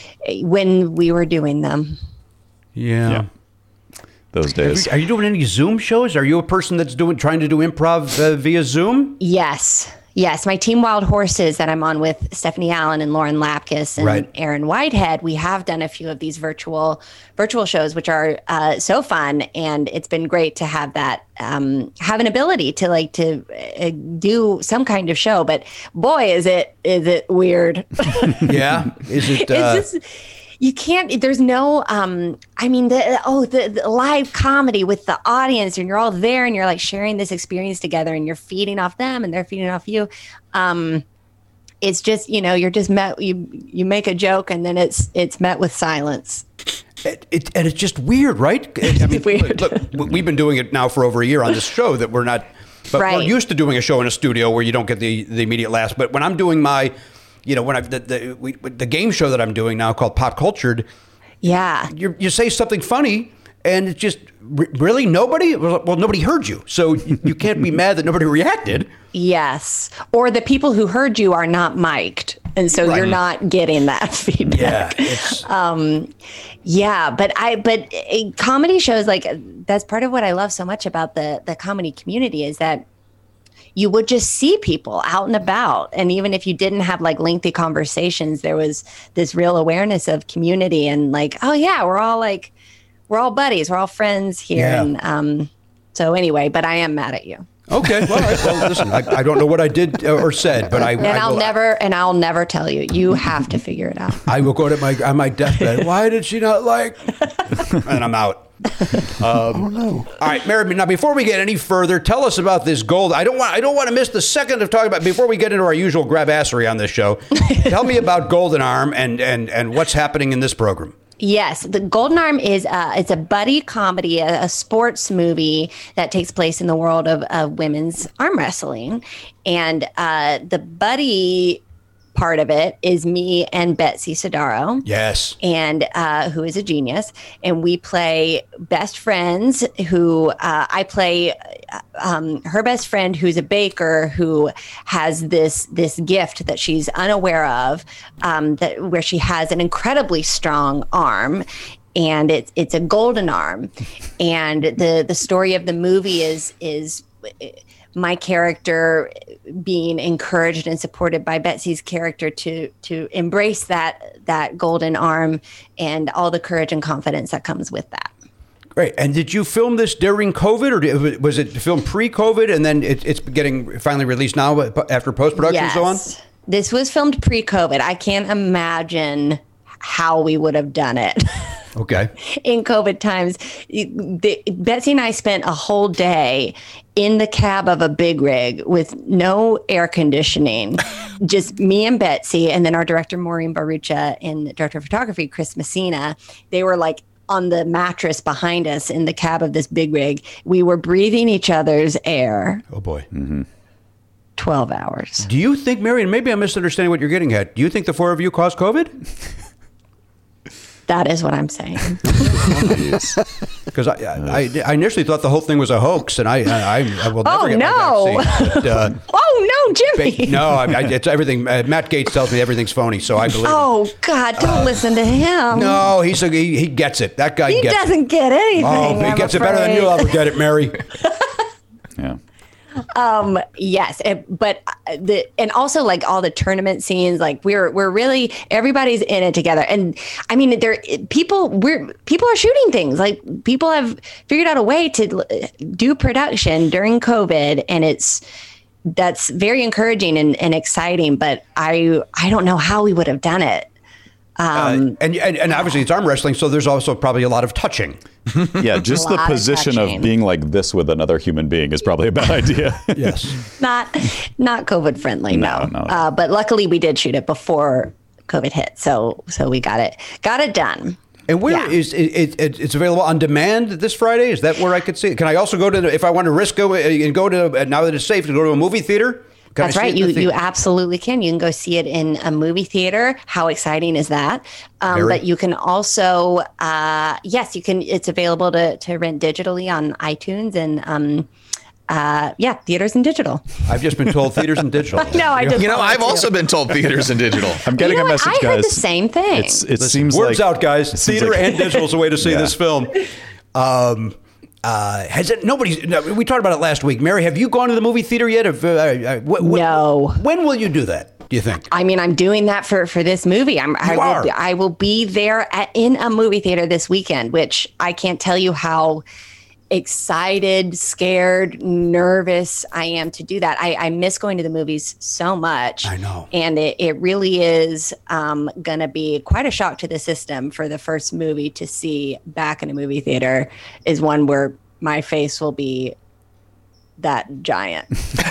when we were doing them. Yeah. Yeah. Those days. Are you doing any Zoom shows? Are you a person that's doing trying to do improv uh, via Zoom? Yes. Yes. My team Wild Horses that I'm on with Stephanie Allen and Lauren Lapkus and Right. Aaron Whitehead, we have done a few of these virtual virtual shows, which are uh, so fun. And it's been great to have that, um, have an ability to like to uh, do some kind of show. But boy, is it is it weird. Yeah. Is it? Uh, It's just, you can't, there's no, um, I mean, the, oh, the, the live comedy with the audience and you're all there and you're like sharing this experience together and you're feeding off them and they're feeding off you. Um, it's just, you know, you're just met, you, you make a joke and then it's, it's met with silence. It, it, and it's just weird, right? I mean, Weird. Look, look, we've been doing it now for over a year on this show that we're not, but Right. we're used to doing a show in a studio where you don't get the, the immediate laughs. But when I'm doing my, you know, when I've the the, we, the game show that I'm doing now called Pop Cultured, Yeah. you you say something funny and it's just re- really nobody. Well, nobody heard you, so you, you can't be mad that nobody reacted. Yes. Or the people who heard you are not mic'd. And so Right. you're not getting that feedback. Yeah, it's, Um, yeah, but I, but uh, comedy shows, like that's part of what I love so much about the, the comedy community is that you would just see people out and about. And even if you didn't have like lengthy conversations, there was this real awareness of community and like, oh yeah, we're all like, we're all buddies. We're all friends here. Yeah. And, um, so anyway, but I am mad at you. okay. Well, all right, well listen, I, I don't know what I did or said, but I And I I'll will, never, and I'll never tell you, you have to figure it out. I will go to my on my deathbed. Why did she not like? And I'm out. Um, Oh no. All right, Mary. Now, before we get any further, tell us about this gold. I don't want. I don't want to miss the second of talking about. Before we get into our usual grabassery on this show, tell me about Golden Arm and and and what's happening in this program. Yes, the Golden Arm is uh, it's a buddy comedy, a, a sports movie that takes place in the world of, of women's arm wrestling, and uh, the buddy part of it is me and Betsy Sodaro. Yes. And uh, who is a genius, and we play best friends. Who uh, I play um, her best friend, who's a baker who has this this gift that she's unaware of, um, that where she has an incredibly strong arm. And it's it's a golden arm, and the the story of the movie is is my character being encouraged and supported by Betsy's character to to embrace that that golden arm and all the courage and confidence that comes with that. Great. And did you film this during COVID, or did, was it filmed pre-COVID and then it, it's getting finally released now after post-production and so on? This was filmed pre-COVID. I can't imagine how we would have done it. Okay. In COVID times, the, Betsy and I spent a whole day in the cab of a big rig with no air conditioning, just me and Betsy, and then our director, Maureen Barucha, and the director of photography, Chris Messina. They were like on the mattress behind us in the cab of this big rig. We were breathing each other's air. Oh, boy. Mm-hmm. twelve hours. Do you think, Marion, maybe I'm misunderstanding what you're getting at. Do you think the four of you caused COVID? That is what I'm saying. Because I, I, I initially thought the whole thing was a hoax, and I, I, I will never Oh, get no. my vaccine. But, uh, Oh, no, Jimmy. ba- no, I, I, it's everything. Uh, Matt Gates tells me everything's phony, so I believe. Oh, God, don't listen to him. No, he's a, he, he gets it. That guy He gets doesn't get it. anything. Oh, he I'm gets it better than afraid. you'll ever get it, Mary. Yeah. Um, yes, it, but uh, the and also like all the tournament scenes, like we're we're really everybody's in it together. And I mean, there people we're people are shooting things. Like people have figured out a way to l- do production during COVID, and it's that's very encouraging and, and exciting. But I I don't know how we would have done it. Um, Uh, and, and and obviously it's arm wrestling, so there's also probably a lot of touching. Yeah, just A the lot of position of touching. being like this with another human being is probably a bad idea. Yes. not not COVID friendly, no. No, no. Uh, but luckily we did shoot it before COVID hit, so so we got it got it done. And where Yeah. is it, it, it? It's available on demand this Friday. Is that where I could see it? Can I also go to the, if I want to risk go and go to now that it's safe to go to a movie theater? Can I That's see right. it in You the you theater? absolutely can. You can go see it in a movie theater. How exciting is that? Um, Very. but you can also, uh, yes, you can. It's available to to rent digitally on iTunes and um, uh, yeah, theaters and digital. I've just been told theaters and digital. No, I just You know, saw it I've too. also been told theaters and digital. I'm getting You know a what? message, I guys. heard the same thing. It's, it seems Words like out, guys. it seems Theater like- and digital is a way to see Yeah. this film. Um, uh, has it? Nobody's. No, we talked about it last week. Mary, have you gone to the movie theater yet? Have, uh, uh, wh- wh- No. When will you do that? Do you think? I mean, I'm doing that for for this movie. I'm I You will, are. be, I will be there at, in a movie theater this weekend, which I can't tell you how excited, scared, nervous I am to do that. I, I miss going to the movies so much. I know. And it, it really is um, going to be quite a shock to the system for the first movie to see back in a movie theater is one where my face will be that giant.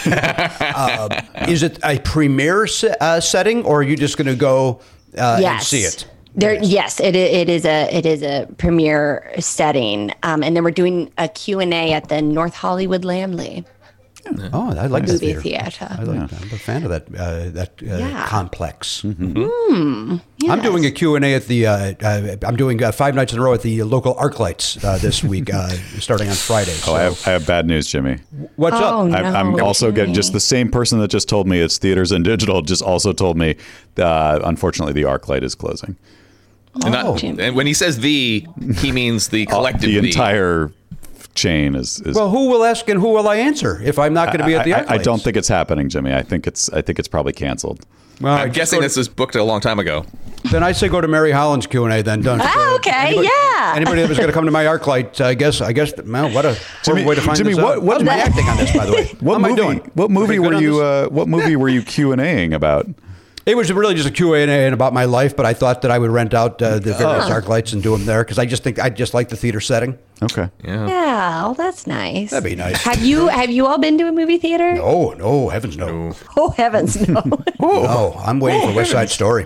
Is it a premiere se- uh, setting, or are you just going to go uh, and Yes. see it? There, yes, it, i- it is a it is a premiere setting, um, and then we're doing a Q and A at the North Hollywood Lamley Oh, I like that movie theater. theater. I like that. I'm a fan of that uh, that uh, Yeah. complex. Yes. I'm doing a Q and A at the. Uh, uh, I'm doing uh, five nights in a row at the local ArcLights uh, this week, uh, starting on Friday. Oh, So, I have, I have bad news, Jimmy. what's Oh, up? no. I'm, I'm also getting just the same person that just told me it's theaters and digital just also told me, uh, unfortunately, the ArcLight is closing. And, not- Oh. and when he says the, he means the collective the the. entire chain is. is Well, who will ask and who will I answer if I'm not going to be at the I, I, I ArcLights? don't think it's happening, Jimmy. I think it's. I think it's probably canceled. Well, I'm just guessing go to- this was booked a long time ago. Then I say go to Mary Holland's Q and A. Then don't. Oh, okay, anybody, yeah. Anybody that was going to come to my ArcLight, I guess. I guess. Well, what a Jimmy- horrible way to find Jimmy, this what- out. what- How's my acting on this, by the way? What How am I movie? doing? What movie Pretty good were on you? this? Uh, what movie were you Q and Aing about? It was really just a Q and A about my life, but I thought that I would rent out uh, the various ArcLights and do them there because I just think I just like the theater setting. Okay. Yeah. Yeah, oh, that's nice. That'd be nice. Have you have you all been to a movie theater? Oh no, heavens no! Oh heavens, no. No, I'm waiting for West Side Story.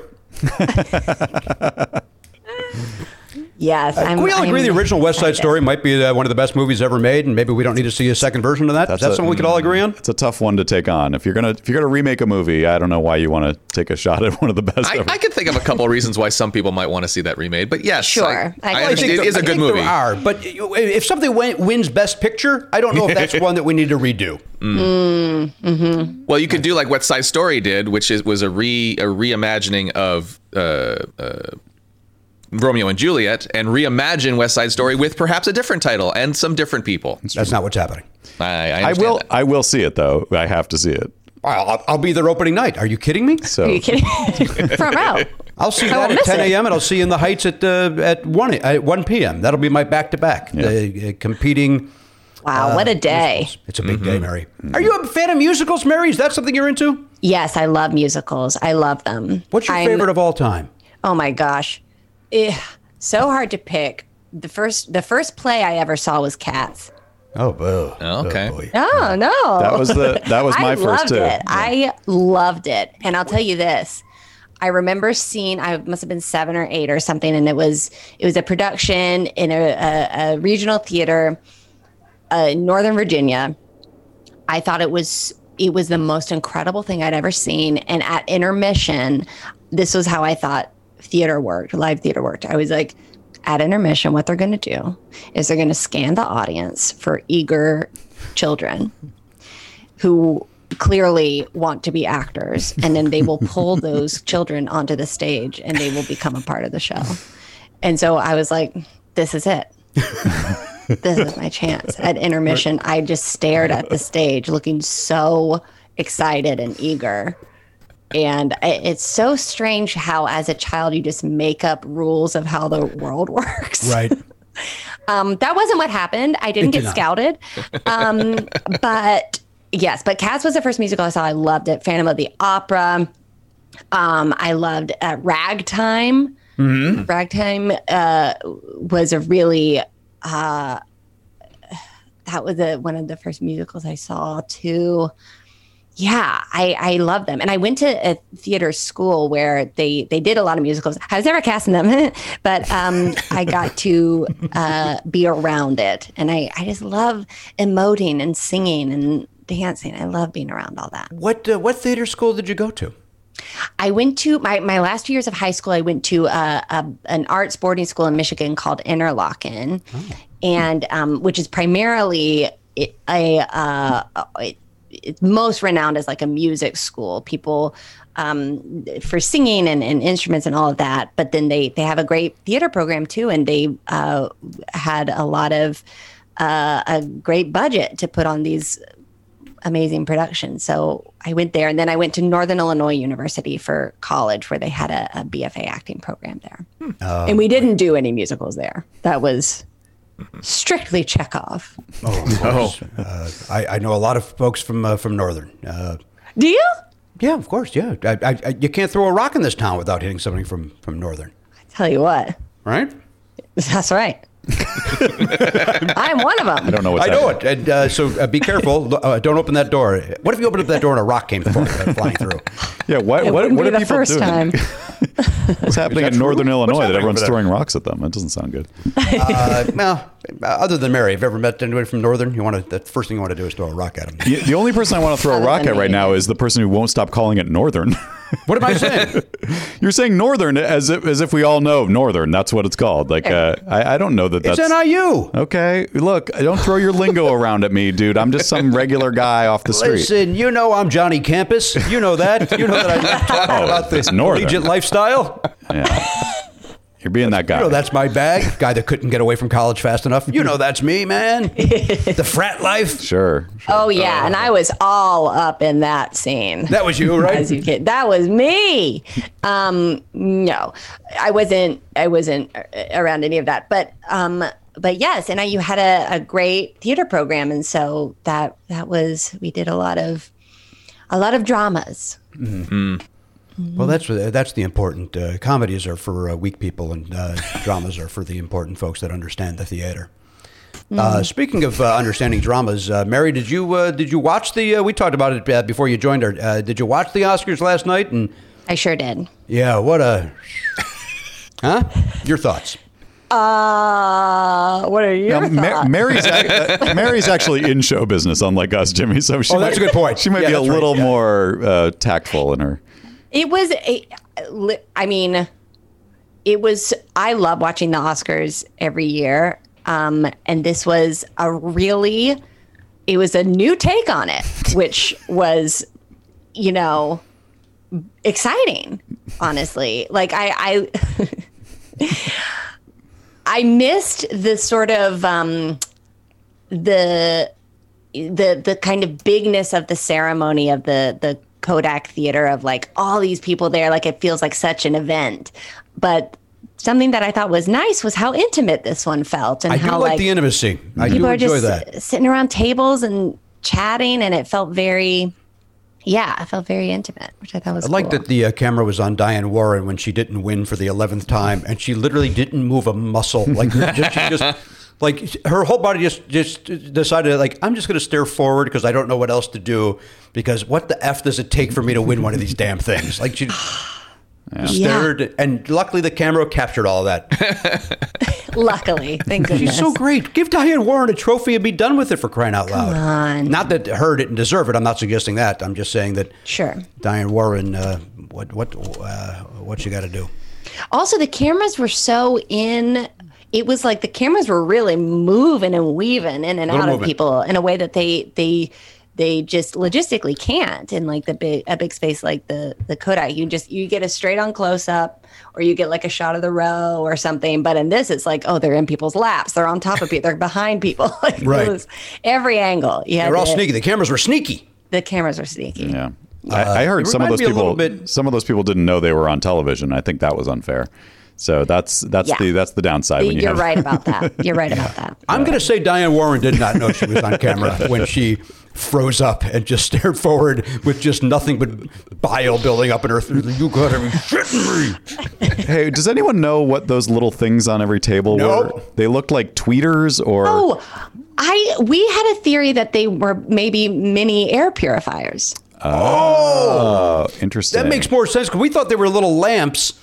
Yes, I'm, Can we all agree I'm the original West Side excited. Story might be uh, one of the best movies ever made, and maybe we don't need to see a second version of that? Is that a- something we could all agree on? It's a tough one to take on. If you're gonna if you're gonna remake a movie, I don't know why you want to take a shot at one of the best. I, ever. I could think of a couple of reasons why some people might want to see that remade, but yes, Sure. I, I I, think understand there- it is a I good think movie. There are, but if something win- wins Best Picture, I don't know if that's one that we need to redo. Well, you could do like West Side Story did, which is was a re a reimagining of uh, uh, Romeo and Juliet, and reimagine West Side Story with perhaps a different title and some different people. That's not what's happening. I, I, I understand will. that. I will see it though. I have to see it. I'll, I'll be there opening night. Are you kidding me? So Are you kidding? Front row. I'll see I that won't at miss ten it. a.m. and I'll see you in the Heights at uh, at one at one p.m. That'll be my back to back. The uh, competing. Wow, what a day. musicals. It's a big day, Mary. Are you a fan of musicals, Mary? Is that something you're into? Yes, I love musicals. I love them. What's your I'm- favorite of all time? Oh my gosh. Eh, so hard to pick. The first the first play I ever saw was Cats. Oh, boo. Oh, okay. boy. Oh no. that was the that was my I first loved too. it. I loved it. And I'll tell you this. I remember seeing I must have been seven or eight or something, and it was it was a production in a, a, a regional theater uh, in Northern Virginia. I thought it was it was the most incredible thing I'd ever seen. And at intermission, this was how I thought theater worked, live theater worked. I was like, at intermission, what they're going to do is they're going to scan the audience for eager children who clearly want to be actors, and then they will pull those children onto the stage and they will become a part of the show. And so I was like, this is it. This is my chance. At intermission, I just stared at the stage looking so excited and eager. And I- it's so strange how, as a child, you just make up rules of how the world works. Right. Um, that wasn't what happened. I didn't It did get not. scouted. Um, but yes, but Cats was the first musical I saw. I loved it. Phantom of the Opera. Um, I loved uh, Ragtime. Mm-hmm. Ragtime uh, was a really, uh, that was a, one of the first musicals I saw too. Yeah, I, I love them. And I went to a theater school where they, they did a lot of musicals. I was never cast in them, but um, I got to uh, be around it. And I, I just love emoting and singing and dancing. I love being around all that. What uh, what theater school did you go to? I went to my, my last two years of high school. I went to a, a, an arts boarding school in Michigan called Interlochen, oh. and um, which is primarily a uh, it, it's most renowned as like a music school. People um, for singing and, and instruments and all of that. But then they they have a great theater program too, and they uh, had a lot of uh, a great budget to put on these amazing production. So I went there, and then I went to Northern Illinois University for college, where they had a, a B F A acting program there. Hmm. Uh, and we didn't do any musicals there. That was strictly Chekhov. Oh, of course. oh. Uh, I, I know a lot of folks from uh, from Northern. Uh, do you? Yeah, of course. Yeah, I, I, I, you can't throw a rock in this town without hitting somebody from from Northern. I tell you what. Right? That's right. I'm one of them. I don't know what's I know it. And, uh, so uh, be careful. Uh, don't open that door. What if you opened up that door and a rock came flying, uh, flying through? Yeah, what, it what, what be are the people first doing? Time. What's happening in true? Northern Illinois that everyone's there? throwing rocks at them? That doesn't sound good. Uh, well, other than Mary, have you ever met anyone from Northern? You want to? The first thing you want to do is throw a rock at them. The, the only person I want to throw a rock at right now is the person who won't stop calling it Northern. What am I saying? You're saying Northern as if as if we all know Northern. That's what it's called. Like uh, I, I don't know that that's it's N I U. Okay, look, don't throw your lingo around at me, dude. I'm just some regular guy off the street. Listen, you know I'm Johnny Campus. You know that. You know that I love talking oh, about this Northern collegiate lifestyle. Yeah. You're being that guy. You know that's my bag. Guy that couldn't get away from college fast enough. You know that's me, man. The frat life. Sure. sure. Oh yeah, uh, and I was all up in that scene. That was you, right? As you kid, that was me. Um, no, I wasn't. I wasn't around any of that. But um, but yes, and I, you had a, a great theater program, and so that that was we did a lot of a lot of dramas. Mm-hmm. Well, that's that's the important. Uh, comedies are for uh, weak people, and uh, dramas are for the important folks that understand the theater. Mm. Uh, speaking of uh, understanding dramas, uh, Mary, did you uh, did you watch the? Uh, we talked about it uh, before you joined her. Uh, did you watch the Oscars last night? And I sure did. Yeah, what a huh? Your thoughts? Uh, what are your now, thoughts? Ma- Mary's, uh, Mary's actually in show business, unlike us, Jimmy. So she oh, that's might, a good point. She might yeah, be a little right. yeah. more uh, tactful in her. It was, a, I mean, it was, I love watching the Oscars every year. Um, and this was a really, it was a new take on it, which was, you know, exciting, honestly. Like I, I, I missed the sort of, um, the, the, the kind of bigness of the ceremony of the, the, Kodak Theater of like all these people there. Like it feels like such an event. But something that I thought was nice was how intimate this one felt, and I how do like, like the intimacy. I people do are enjoy just that. Sitting around tables and chatting, and it felt very, yeah, I felt very intimate, which I thought was. I like cool. that the uh, camera was on Diane Warren when she didn't win for the eleventh time, and she literally didn't move a muscle. Like just, she just. Like her whole body just, just decided, like, I'm just going to stare forward because I don't know what else to do. Because what the F does it take for me to win one of these damn things? Like she yeah. stared, yeah. and luckily the camera captured all of that. Luckily, thank goodness. She's so great. Give Diane Warren a trophy and be done with it, for crying out loud. Come on. Not that her didn't deserve it. I'm not suggesting that. I'm just saying that. Sure. Diane Warren, uh, what what uh, what you got to do? Also, the cameras were so in. It was like the cameras were really moving and weaving in and out movement. of people in a way that they they they just logistically can't in like the big a big space like the the Kodak. You just you get a straight on close up, or you get like a shot of the row or something. But in this, it's like, oh, they're in people's laps, they're on top of people, they're behind people. Like right. It was every angle. Yeah, they're all sneaky. The cameras were sneaky. The cameras were sneaky. Yeah. I, I heard uh, some of those people. Bit... Some of those people didn't know they were on television. I think that was unfair. So that's that's yeah. the that's the downside. When you You're have... right about that. You're right yeah. about that. I'm going to say Diane Warren did not know she was on camera when she froze up and just stared forward with just nothing but bile building up in her. You got to be shitting me. Hey, does anyone know what those little things on every table nope. were? They looked like tweeters or. Oh, I we had a theory that they were maybe mini air purifiers. Oh, interesting. That makes more sense because we thought they were little lamps.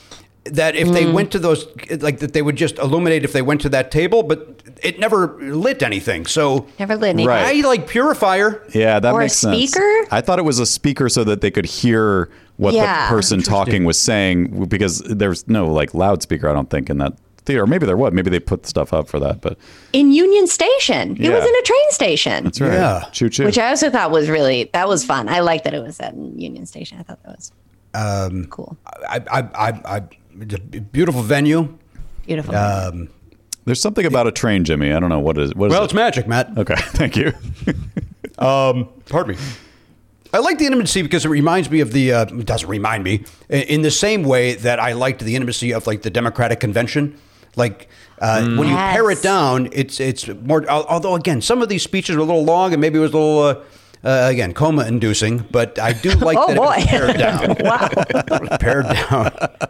that if they went to those, like that they would just illuminate if they went to that table, but it never lit anything. So Never lit anything. Right. I like purifier. Yeah, that Or a makes sense. speaker? I thought it was a speaker so that they could hear what Yeah. the person talking was saying, because there's no like loudspeaker, I don't think, in that theater. Maybe there was. Maybe they put stuff up for that, but In Union Station. It Yeah. was in a train station. that's right. Yeah. Choo choo. Which I also thought was really, that was fun. I liked that it was at Union Station. I thought that was Um, cool. I, I, I, I, it's a beautiful venue. Beautiful. Um, There's something about a train, Jimmy. I don't know what is. What is well, it? it's magic, Matt. Okay, thank you. Um, pardon me. I like the intimacy because it reminds me of the. Uh, it doesn't remind me in- in the same way that I liked the intimacy of like the Democratic convention. Like uh, when you pare it Yes. down, it's it's more. al- Although again, some of these speeches were a little long and maybe it was a little. Uh, uh, again, coma-inducing, but I do like Oh, that boy. it was pared down. Wow. Pared down.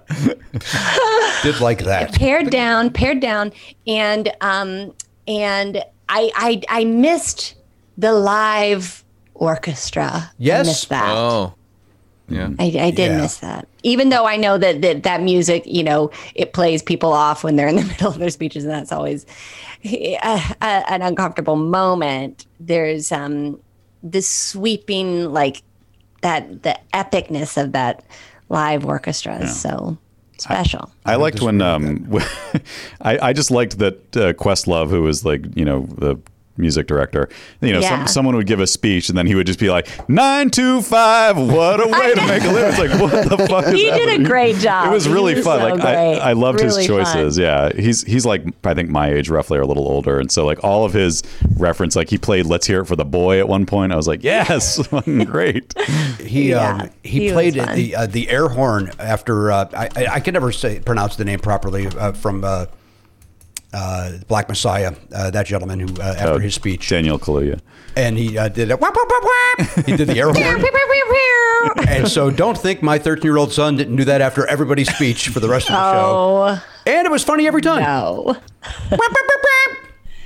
Did like that. pared down, pared down, and um, and I I I missed the live orchestra. Yes. I missed that. Oh, yeah. I, I did Yeah. miss that. Even though I know that, that that music, you know, it plays people off when they're in the middle of their speeches, and that's always a, a, an uncomfortable moment. There's um this sweeping, like that the epicness of that live orchestra is so special. I liked when um, I, I just liked that uh, Questlove, who was like, you know, the music director, you know, Yeah. some, someone would give a speech and then he would just be like, nine two five, what a way to make a living. It's like, what the fuck is He did a happening? great job. It was He really was fun. so like I, great. I loved Really his choices. fun. Yeah. He's he's like, I think my age roughly or a little older. And so like all of his reference, like he played Let's Hear It for the Boy at one point. I was like, yes, great. He Yeah, um, he, he was played fun. the uh, the air horn after uh, I I I can never say pronounce the name properly uh, from uh, uh, Black Messiah, uh, that gentleman who uh, after Uh, his speech, Daniel Kaluuya. and he uh, did a whap, whap, whap, whap. He did the air horn, and so don't think my thirteen year old son didn't do that after everybody's speech for the rest of the show, Oh and it was funny every time. no! Whap, whap, whap,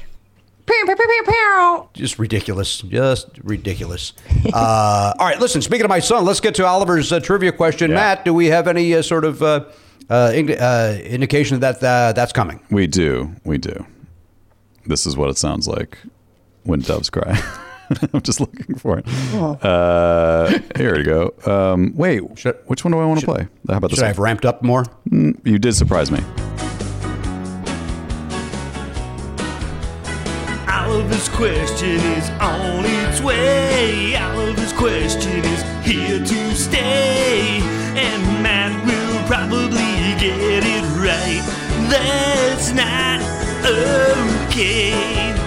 whap. Just ridiculous. Just ridiculous. Uh, all right, listen, speaking of my son, let's get to Oliver's uh, trivia question. Yeah. Matt, do we have any uh, sort of uh, uh, in, uh, indication that uh, that's coming? We do. We do. This is what it sounds like when doves cry. I'm just looking for it. Uh, here we go. Um, wait, Should- which one do I want to play? How about this Should I one? have ramped up more? You did surprise me. Oliver's question is on its way. Oliver's question is here to stay. And Matt will probably get it right. That's not okay.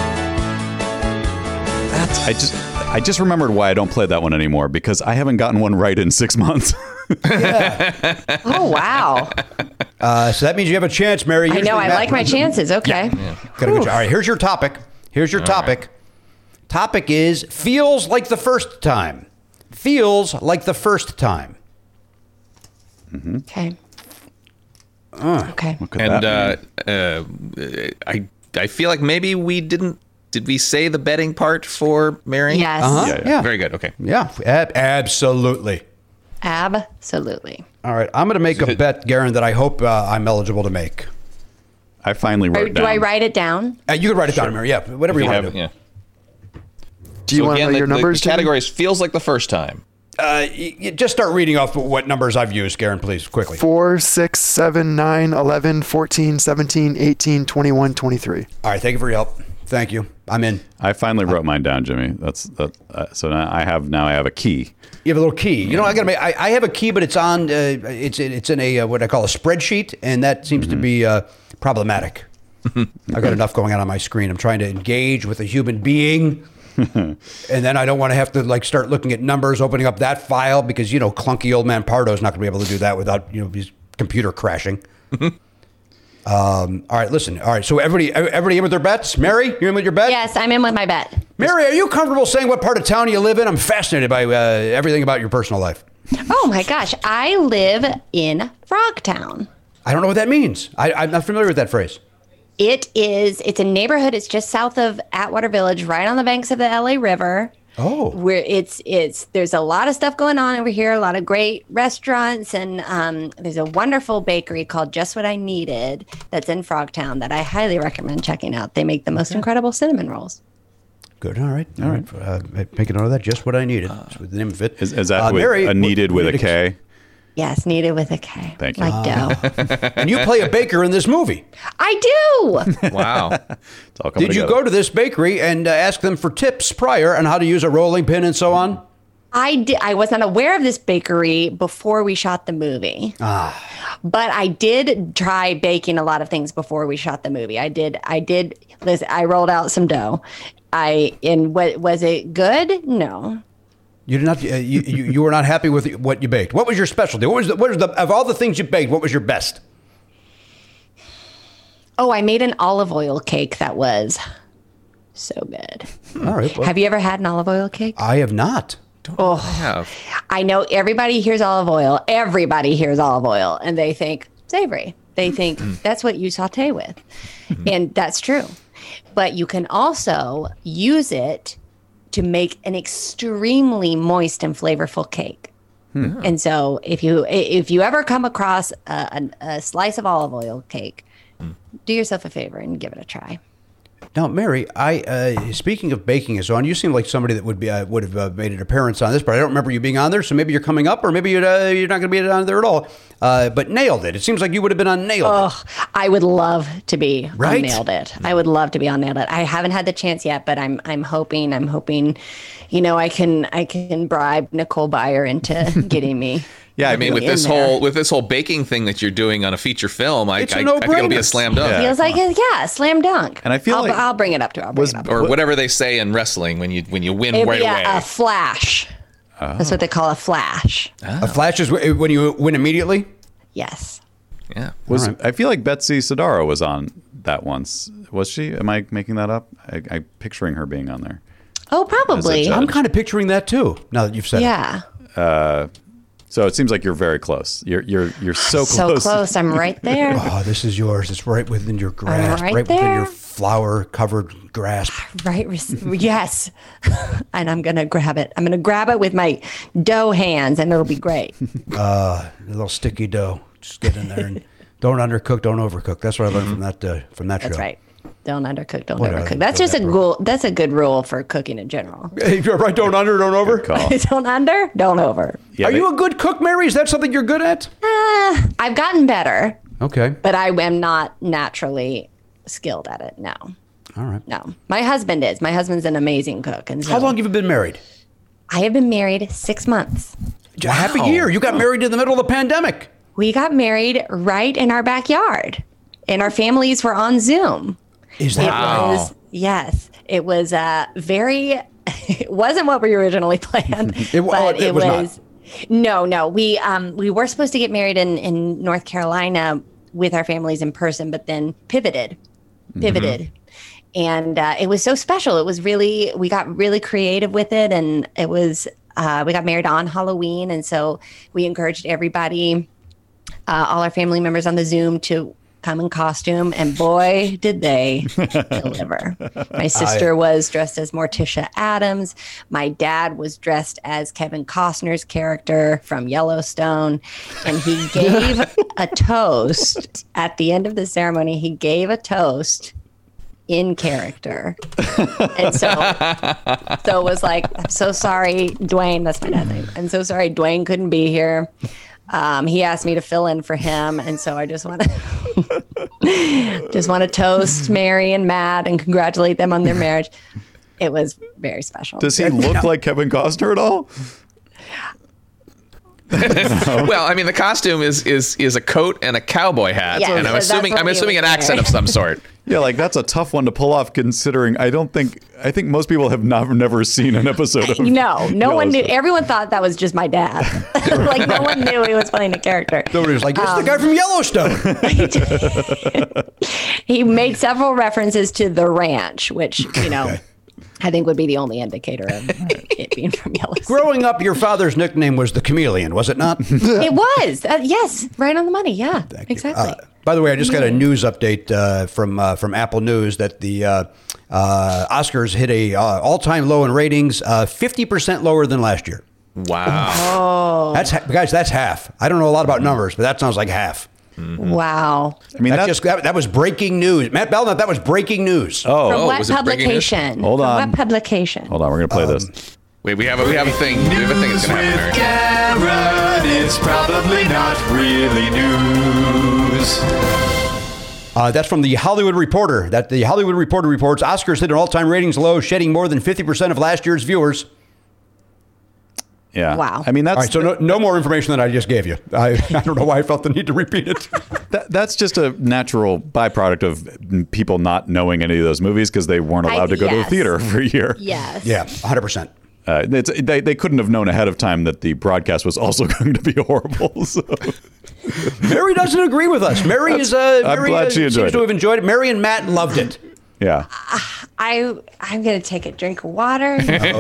I just I just remembered why I don't play that one anymore, because I haven't gotten one right in six months. Oh wow! Uh, so that means you have a chance, Mary. I Usually know. I Matt like my wins. chances. Okay. Got a good job. All right, here's your topic. Here's your topic. Topic is feels like the first time. Feels like the first time. Okay. Uh. Okay. What could And that uh, mean? uh, I I feel like maybe we didn't. Did we say the betting part for Mary? Yes. Uh-huh. Yeah, Yeah. Very good. Okay. Yeah, ab- absolutely. Absolutely. All right, I'm going to make a bet, Garen, that I hope uh, I'm eligible to make. I finally Or wrote do down. I write it down? Uh, you can write it down, Mary. Yeah, whatever you, You want have, to do. yeah. Do you So want to again, know your the, the- numbers? The Jimmy? categories feels like the first time. Uh, y- y- just start reading off what numbers I've used, Garen, please, quickly. four, six, seven, nine, eleven, fourteen, seventeen, eighteen, twenty-one, twenty-three. All right, thank you for your help. Thank you. I'm in. I finally wrote mine down, Jimmy. That's that. Uh, so now I have now I have a key. You have a little key. You know, I got to make. I, I have a key, but it's on. Uh, it's it's in a uh, what I call a spreadsheet, and that seems to be uh, problematic. I've got enough going on on my screen. I'm trying to engage with a human being, and then I don't want to have to like start looking at numbers, opening up that file because you know clunky old man Pardo's not going to be able to do that without you know his computer crashing. um, all right, listen. All right, so everybody, everybody in with their bets. Mary, you in with your bet? Yes, I'm in with my bet. Mary, are you comfortable saying what part of town you live in? I'm fascinated by uh, everything about your personal life. Oh my gosh, I live in Frogtown. I don't know what that means. I, I'm not familiar with that phrase. It is. It's a neighborhood. It's just south of Atwater Village, right on the banks of the L A River. Oh. Where it's it's there's a lot of stuff going on over here, a lot of great restaurants, and um, there's a wonderful bakery called Just What I Needed that's in Frogtown that I highly recommend checking out. They make the most incredible cinnamon rolls. Good. All right. All right. Uh, make a note of that. Just what I needed. That's what the name of it. Is, is that Uh, with, Mary, a needed what- with a K? Yes, needed with a K. Thank you. Like dough. And you play a baker in this movie. I do. Wow. It's all coming Did you together. go to this bakery and uh, ask them for tips prior on how to use a rolling pin and so on? I did. I was not aware of this bakery before we shot the movie. Ah. But I did try baking a lot of things before we shot the movie. I did. I did. Listen, I rolled out some dough. I and what was it good? No. You did not. Uh, you, you you were not happy with what you baked. What was your specialty? What was the, what was the of all the things you baked? What was your best? Oh, I made an olive oil cake that was so good. All right. Well, Have you ever had an olive oil cake? I have not. I have. I know everybody hears olive oil. Everybody hears olive oil, and they think savory. They think that's what you saute with, and that's true. But you can also use it to make an extremely moist and flavorful cake. Hmm. And so if you if you ever come across a, a, a slice of olive oil cake, hmm. do yourself a favor and give it a try. Now, Mary, I uh, speaking of baking and so on, you seem like somebody that would be uh, would have uh, made an appearance on this, but I don't remember you being on there. So maybe you're coming up, or maybe you're, uh, you're not going to be on there at all. Uh, but Nailed It. It seems like you would have been on Nailed It. Oh, I would love to be Right? on Nailed It. I would love to be on Nailed It. I haven't had the chance yet, but I'm I'm hoping I'm hoping, you know, I can I can bribe Nicole Byer into getting me. Yeah, I mean, with in this there. whole with this whole baking thing that you're doing on a feature film, I, It's a I, I think it'll be a no-brainer. slam dunk. Feels like a, yeah, slam dunk. And I feel I'll, like- I'll bring it up to her. I'll bring Was- it up. Or whatever they say in wrestling when you when you win It'd right be away. a, a flash. That's what they call a flash. A flash is wh- when you win immediately. Yes. yeah. Was I feel like Betsy Sidaro was on that once. Was she? Am I making that up? I, I'm picturing her being on there. Oh, probably. judge. I'm kind of picturing that too. Now that you've said it. Yeah. So it seems like you're very close. You're you're you're so So close. close. I'm right there. Oh, this is yours. It's right within your grasp, right right, within there. your flour-covered grasp. Right. res- Yes. And I'm going to grab it. I'm going to grab it with my dough hands, and it'll be great. A little sticky dough. Just get in there and don't undercook, don't overcook. That's what I learned from that uh, from that That's show. right. Don't undercook. Don't What overcook. other- That's just a that rule. That's a good rule for cooking in general. Hey, you're right. Don't under, don't over. Call. Don't under. Don't over. Yeah, Are they- you a good cook, Mary? Is that something you're good at? Uh, I've gotten better, Okay. but I am not naturally skilled at it. No. All right. No. My husband is. My husband's an amazing cook, and so How long have you been married? I have been married six months. Half a year. You got married in the middle of the pandemic. We got married right in our backyard, and our families were on Zoom. Is It that Wow. was, yes, it was uh, very, it wasn't what we originally planned, It wa- but it it, was was, no, no, we, um, we were supposed to get married in, in North Carolina with our families in person, but then pivoted, pivoted. And uh, it was so special. It was really, we got really creative with it. And it was, uh, we got married on Halloween. And so we encouraged everybody, uh, all our family members on the Zoom to come in costume, and boy, did they deliver. My sister was dressed as Morticia Adams. My dad was dressed as Kevin Costner's character from Yellowstone. And he gave a toast at the end of the ceremony. He gave a toast in character. And so so it was like, I'm so sorry, Dwayne, that's my dad's name. I'm so sorry Dwayne couldn't be here. Um, he asked me to fill in for him, and so I just want to just want to toast Mary and Matt and congratulate them on their marriage. It was very special. Does he look like Kevin Costner at all? Well, I mean, the costume is is is a coat and a cowboy hat, Yeah, and I'm so that's assuming what I'm he assuming was an accent of some sort. Yeah, like that's a tough one to pull off. Considering I don't think I think most people have not never seen an episode of. No, no one knew. Yellowstone. Everyone thought that was just my dad. Like no one knew he was playing a character. Nobody was like, it's the guy from Yellowstone. He made several references to the ranch, which, you know, I think would be the only indicator of it being from Yellowstone. Growing up, your father's nickname was the Chameleon, was it not? It was. Uh, yes, right on the money. Yeah, exactly. Uh, By the way, I just got a news update uh, from uh, from Apple News that the uh, uh, Oscars hit a uh, all-time low in ratings, uh, fifty percent lower than last year. Wow. Oh, That's ha- guys, that's half. I don't know a lot about numbers, but that sounds like half. wow. I mean, That that's just that, that was breaking news. Matt Belknap, that was breaking news. oh, From Oh, what was it breaking news? publication? Hold From on. what publication? hold on, we're gonna play this. Wait, we have a we have a thing. We have a thing that's gonna happen, Mary. Karen, it's probably not really news. Uh, that's from the Hollywood Reporter. That the Hollywood Reporter reports Oscars hit an all-time ratings low, shedding more than fifty percent of last year's viewers. Yeah. Wow. I mean, that's All right, so no, no more information than I just gave you. I, I don't know why I felt the need to repeat it. that, that's just a natural byproduct of people not knowing any of those movies because they weren't I- allowed to go to the yes. theater for a year. Yes. Yeah, one hundred percent. Uh, it's, they, they couldn't have known ahead of time that the broadcast was also going to be horrible. So. Mary doesn't agree with us. Mary is. Uh, I'm Mary glad uh, she seems enjoyed to it. have enjoyed it. Mary and Matt loved it. Yeah. I I'm gonna take a drink of water.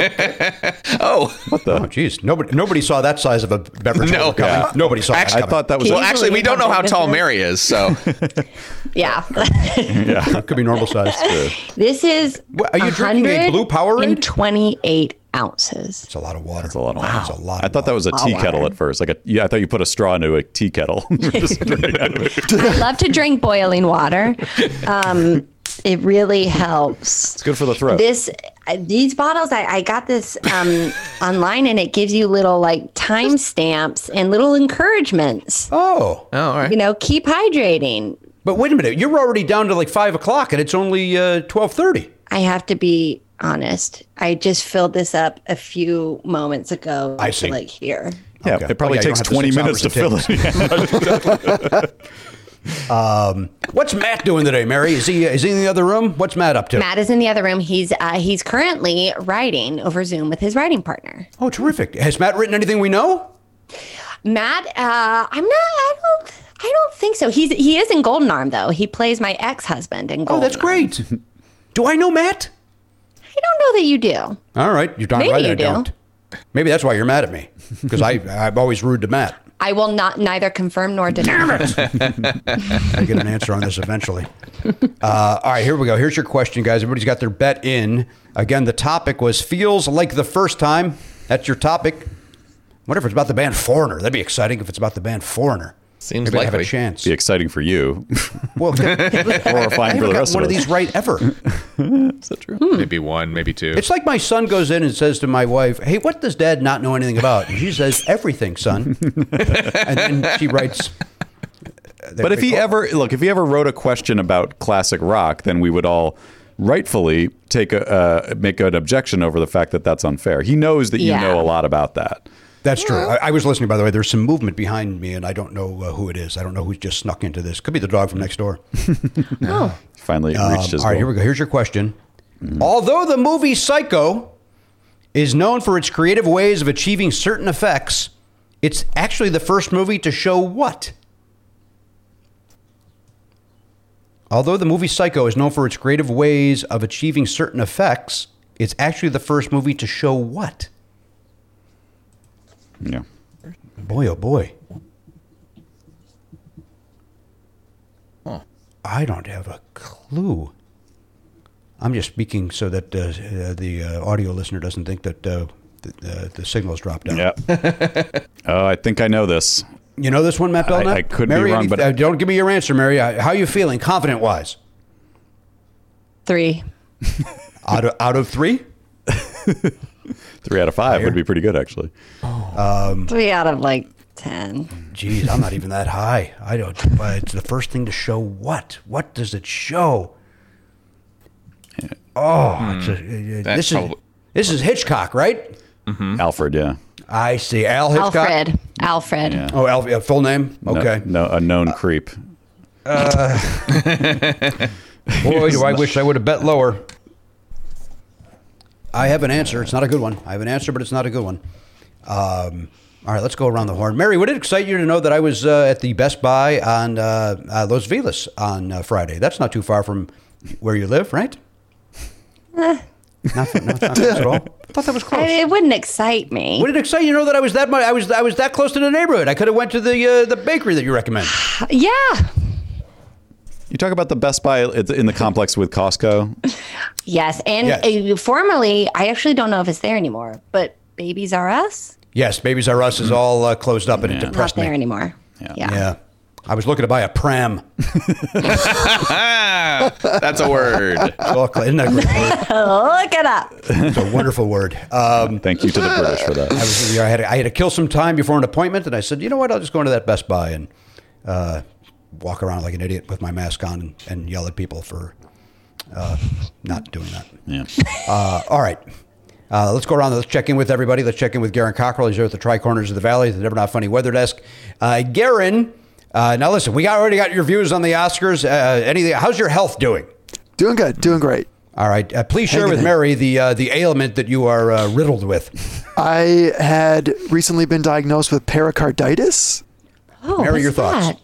Oh, What the? Oh, geez. Nobody, nobody saw that size of a beverage. No. order coming. Yeah. Nobody saw Actually, that I thought that was. Can well, you actually, we believe don't how know how big tall this is? Mary is, so Yeah. It could be normal size. This is What, are you drinking a blue Powerade? in twenty-eight ounces. It's a lot of water. That's a lot of Wow. water. That's a lot. I thought that was a tea Wow. kettle at first. Like a, yeah, I thought you put a straw into a tea kettle. Just drank out of it. I love to drink boiling water. Um, it really helps. It's good for the throat. This uh, these bottles, I, I got this um, online, and it gives you little like time stamps and little encouragements. Oh, oh, all right. You know, keep hydrating. but wait a minute. You're already down to like five o'clock, and it's only uh, twelve thirty. I have to be honest. I just filled this up a few moments ago. I see. To, like here. yeah, Okay. it probably Oh, yeah, you takes don't have twenty the minutes to six fill it. What's Matt doing today, Mary? Is he is he in the other room? What's Matt up to? Matt is in the other room. He's uh, he's currently writing over Zoom with his writing partner. Oh, terrific. Has Matt written anything we know? Matt, uh, I'm not. I don't. I don't think so. He's he is in Golden Arm though. He plays my ex-husband in Golden Oh, that's Arm. great. Do I know Matt? I don't know that you do. All right, you're darn Maybe right you I do. don't. Maybe that's why you're mad at me, because I I'm always rude to Matt. I will not neither confirm nor deny. I get an answer on this eventually. Uh, all right, here we go. Here's your question, guys. Everybody's got their bet in. Again, the topic was feels like the first time. That's your topic. Wonder if it's about the band Foreigner. That'd be exciting if it's about the band Foreigner. Seems Maybe I have a likely. chance. Be exciting for you. Well, I Horrifying for haven't the got rest one of of us. these right ever. Is that true? Maybe one, maybe two. It's like my son goes in and says to my wife, "Hey, what does Dad not know anything about?" And she says, "Everything, son." And then she writes. But if he ever look, if he ever wrote a question about classic rock, then we would all rightfully take a uh, make an objection over the fact that that's unfair. He knows that you Yeah. know a lot about that. That's true. I, I was listening, by the way. There's some movement behind me, and I don't know uh, who it is. I don't know who's just snuck into this. Could be the dog from next door. Oh, Finally Um, reached his all right, goal. here we go. Here's your question. Although the movie Psycho is known for its creative ways of achieving certain effects, it's actually the first movie to show what? Although the movie Psycho is known for its creative ways of achieving certain effects, it's actually the first movie to show what? Yeah. Boy, oh boy. Huh. I don't have a clue. I'm just speaking so that uh, uh, the uh, audio listener doesn't think that uh, the, uh, the signal's dropped out. Yeah. Oh, I think I know this. You know this one, Matt Belknap? I- I could be Mary, wrong, any- but- uh, don't give me your answer, Mary. Uh, How are you feeling, confident-wise? three. Out of, out of three? Three out of five would be pretty good, actually. Three out of like ten. Geez, I'm not even that high. I don't. But it's the first thing to show what? What does it show? Oh, it's a, uh, That's this is probably- this is Hitchcock, right? Alfred, yeah. I see. Al Hitchcock. Alfred. Alfred. Yeah. Oh, Al, uh, full name. No- Okay. No, a known creep. Boy, do I wish I would have bet lower. I have an answer. It's not a good one. I have an answer, but it's not a good one. Um, all right, let's go around the horn. Mary, would it excite you to know that I was uh, at the Best Buy on uh, uh, Los Feliz on uh, Friday? That's not too far from where you live, right? Eh. Not, not, not close at all. I thought that was close. I- it wouldn't excite me. Would it excite you to know that I was that much? I was I was that close to the neighborhood. I could have went to the uh, the bakery that you recommend. Yeah. You talk about the Best Buy in the complex with Costco. Yes, and Yes. uh, formerly, I actually don't know if it's there anymore, but Babies R Us, Yes, Babies R Us is all uh, closed up, and it not depressed there me. anymore. Yeah. Yeah. Yeah. I was looking to buy a pram. That's a word. Oh, isn't that a great word? Look it up. It's a wonderful word. Um, Thank you to the British for that. I, was, I, had to, I had to kill some time before an appointment, and I said, you know what, I'll just go into that Best Buy and uh, walk around like an idiot with my mask on and, and yell at people for uh, not doing that. Yeah. Uh, all right. Uh, let's go around. Let's check in with everybody. Let's check in with Garen Cockrell. He's here at the Tri-Corners of the Valley, the Never Not Funny Weather Desk. Uh, Garen, uh, now listen, we got, already got your views on the Oscars. Uh, anything? How's your health doing? Doing good. Doing great. All right. Uh, please share Hanging with in. Mary the uh, the ailment that you are uh, riddled with. I had recently been diagnosed with pericarditis. Oh, Mary, what's your thoughts?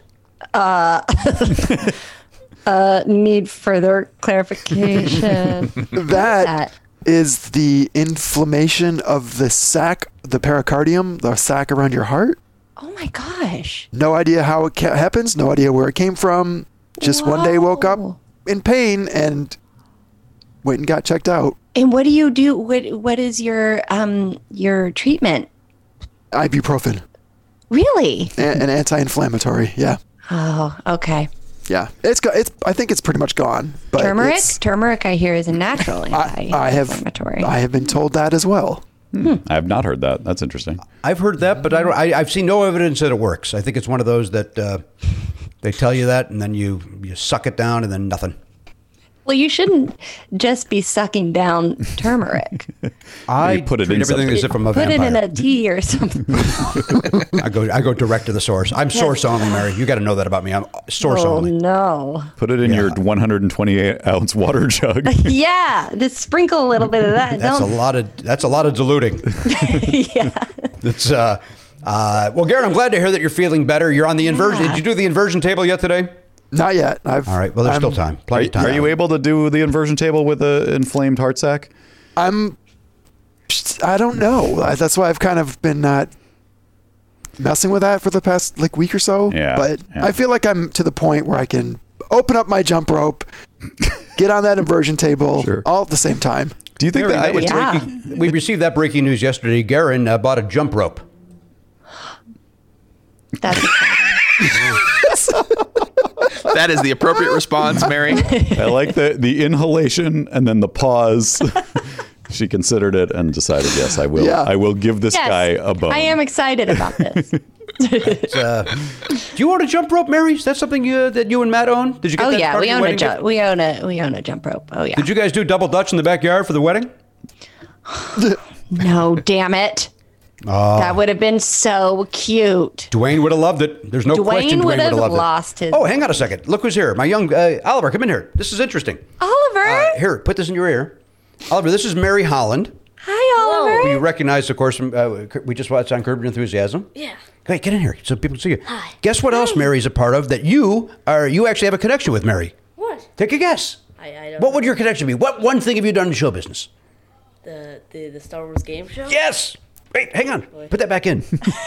that? Uh, uh, need further clarification. That that? is the inflammation of the sac, the pericardium, the sac around your heart. Oh my gosh. No idea how it ca- happens. No idea where it came from. Just one day woke up Whoa. in pain and went and got checked out. And what do you do? What What is your um your treatment? Ibuprofen, Really? a- an anti-inflammatory. Yeah, Oh, okay. yeah. It's go- it's. I think it's pretty much gone. But Turmeric? it's- Turmeric, I hear, is a natural I, I have. anti-inflammatory. I have been told that as well. I have not heard that. That's interesting. I've heard that, but I don't. I, I've seen no evidence that it works. I think it's one of those that uh, they tell you that, and then you you suck it down, and then nothing. Well, you shouldn't just be sucking down turmeric. I You put it treat in everything something. as if I'm a Put vampire. it in a tea or something. I go I go direct to the source. I'm source only, Mary. You got to know that about me. I'm source Oh, only. no. Put it in your one hundred twenty-eight ounce water jug. Yeah, just sprinkle a little bit of that. That's Don't. a lot of that's a lot of diluting. Yeah. It's uh, uh, well, Garen, I'm glad to hear that you're feeling better. You're on the inversion. Yeah. Did you do the inversion table yet today? Not yet. I've. All right. Well, there's I'm, still time. Plenty Are, of time. are you able to do the inversion table with an inflamed heart sac? I'm. I don't know. I- That's why I've kind of been not messing with that for the past like week or so. Yeah, But yeah. I feel like I'm to the point where I can open up my jump rope, get on that inversion table, Sure. all at the same time. Do you think Garen, that, that was Yeah. breaking- we received that breaking news yesterday. Garen uh, bought a jump rope. That's That is the appropriate response, Mary. I like the the inhalation and then the pause. She considered it and decided, yes, I will. Yeah. I will give this yes, guy a bone. I am excited about this. Uh, do you own a jump rope, Mary? Is that something you, that you and Matt own? Did you get Oh that yeah, part of we your own a wedding ju- gift? we own a we own a jump rope. Oh yeah. Did you guys do double dutch in the backyard for the wedding? No, damn it. Oh. That would have been so cute. Dwayne would have loved it. There's no Dwayne question Dwayne would would have have loved lost it. his- Oh, hang on a second. Look who's here. My young uh, Oliver, come in here. This is interesting. Oliver. Uh, here, put this in your ear. Oliver, this is Mary Holland, Hi, Oliver. who you recognize, of course, from, uh, we just watched on Curb Your Enthusiasm. Yeah. Wait, get in here so people can see you. Hi. Guess what else Mary's a part of that you are? You actually have a connection with Mary. What? Take a guess. I, I don't What would your connection be? What one thing have you done in show business? the, the the Star Wars game show? Yes. Wait, hang on. Put that back in.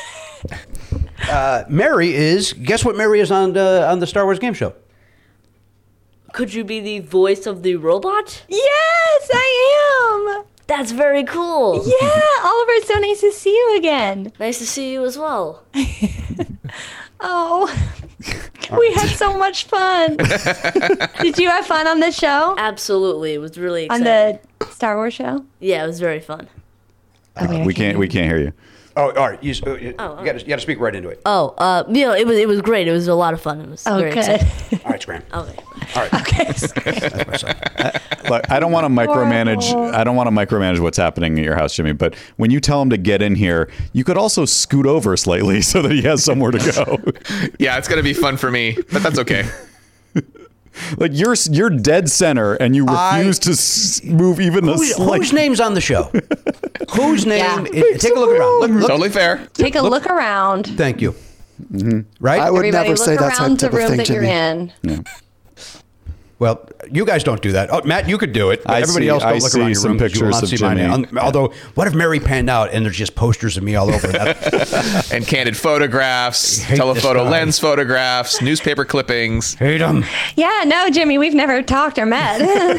uh, Mary is. Guess what Mary is on uh, on the Star Wars game show? Could you be the voice of the robot? Yes, I am. That's very cool. Yeah, Oliver, it's so nice to see you again. Nice to see you as well. Oh, we had so much fun. Did you have fun on the show? Absolutely. It was really On exciting. the Star Wars show? Yeah, it was very fun. Oh, wait, I we can't. We can't hear you. Oh, all right. You, uh, you, Oh, you got to you got to speak right into it. Oh, uh, you know, it was it was great. It was a lot of fun. It was Oh, very good. exciting. All right, Scram. Okay. All right. Okay. That's my son. Look, I don't want to micromanage. I don't want to micromanage what's happening at your house, Jimmy. But when you tell him to get in here, you could also scoot over slightly so that he has somewhere to go. Yeah, it's gonna be fun for me, but that's okay. Like you're you're dead center, and you I- refuse to s- move even a Who's, slight. whose name's on the show? Whose name? Yeah. it- take a look around. Look, look. Totally fair. Take a look around. Thank you. Right? I would Everybody never look say that around type the of room thing that to you're me. in. Yeah. Well, you guys don't do that. Oh, Matt, you could do it. But I everybody see- else don't I look see around your some room 'cause you will pictures not of see my Jimmy. name. Although, what if Mary panned out and there's just posters of me all over that? And candid photographs, hate this telephoto guy. lens photographs, newspaper clippings. Hate him. Yeah, no, Jimmy, we've never talked or met.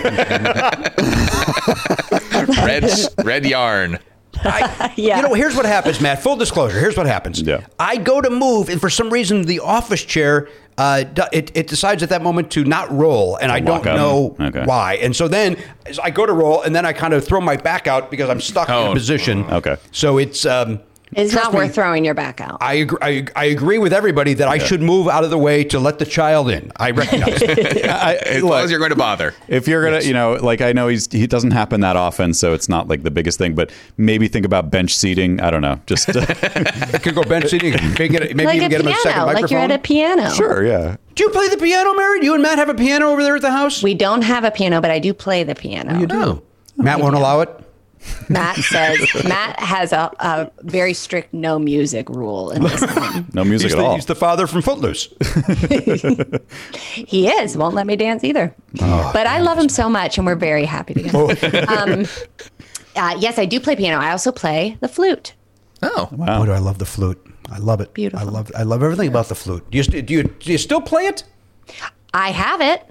Red red yarn. I, Yeah. You know, here's what happens, Matt. Full disclosure. Here's what happens. Yeah. I go to move, and for some reason, the office chair, uh, d- it, it decides at that moment to not roll, and I don't lock up. know Okay. why. And so then as I go to roll, and then I kind of throw my back out because I'm stuck in Oh. a position. Okay. So it's. Um, It's trust not me, worth throwing your back out. I agree, I, I agree with everybody that I should move out of the way to let the child in. I recognize it. I, As look, long as you're going to bother. if you're gonna, you know, like I know he's he doesn't happen that often, so it's not like the biggest thing. But maybe think about bench seating. I don't know, just I could go bench seating. Maybe, get, maybe like even a get him a second piano, microphone. like you're at a piano. sure, yeah. Do you play the piano, Mary? Do you and Matt have a piano over there at the house? We don't have a piano, but I do play the piano. You do. Matt won't allow it. Matt says Matt has a, a very strict no music rule in this home. No music He's at the, all. he's the father from Footloose. He is won't let me dance either. Oh, but I love him so much, and we're very happy together. um, uh, yes, I do play piano. I also play the flute. Oh. Boy, do I love the flute. I love it. Beautiful. I love I love everything about the flute. Do you, st- do you, do you still play it? I have it.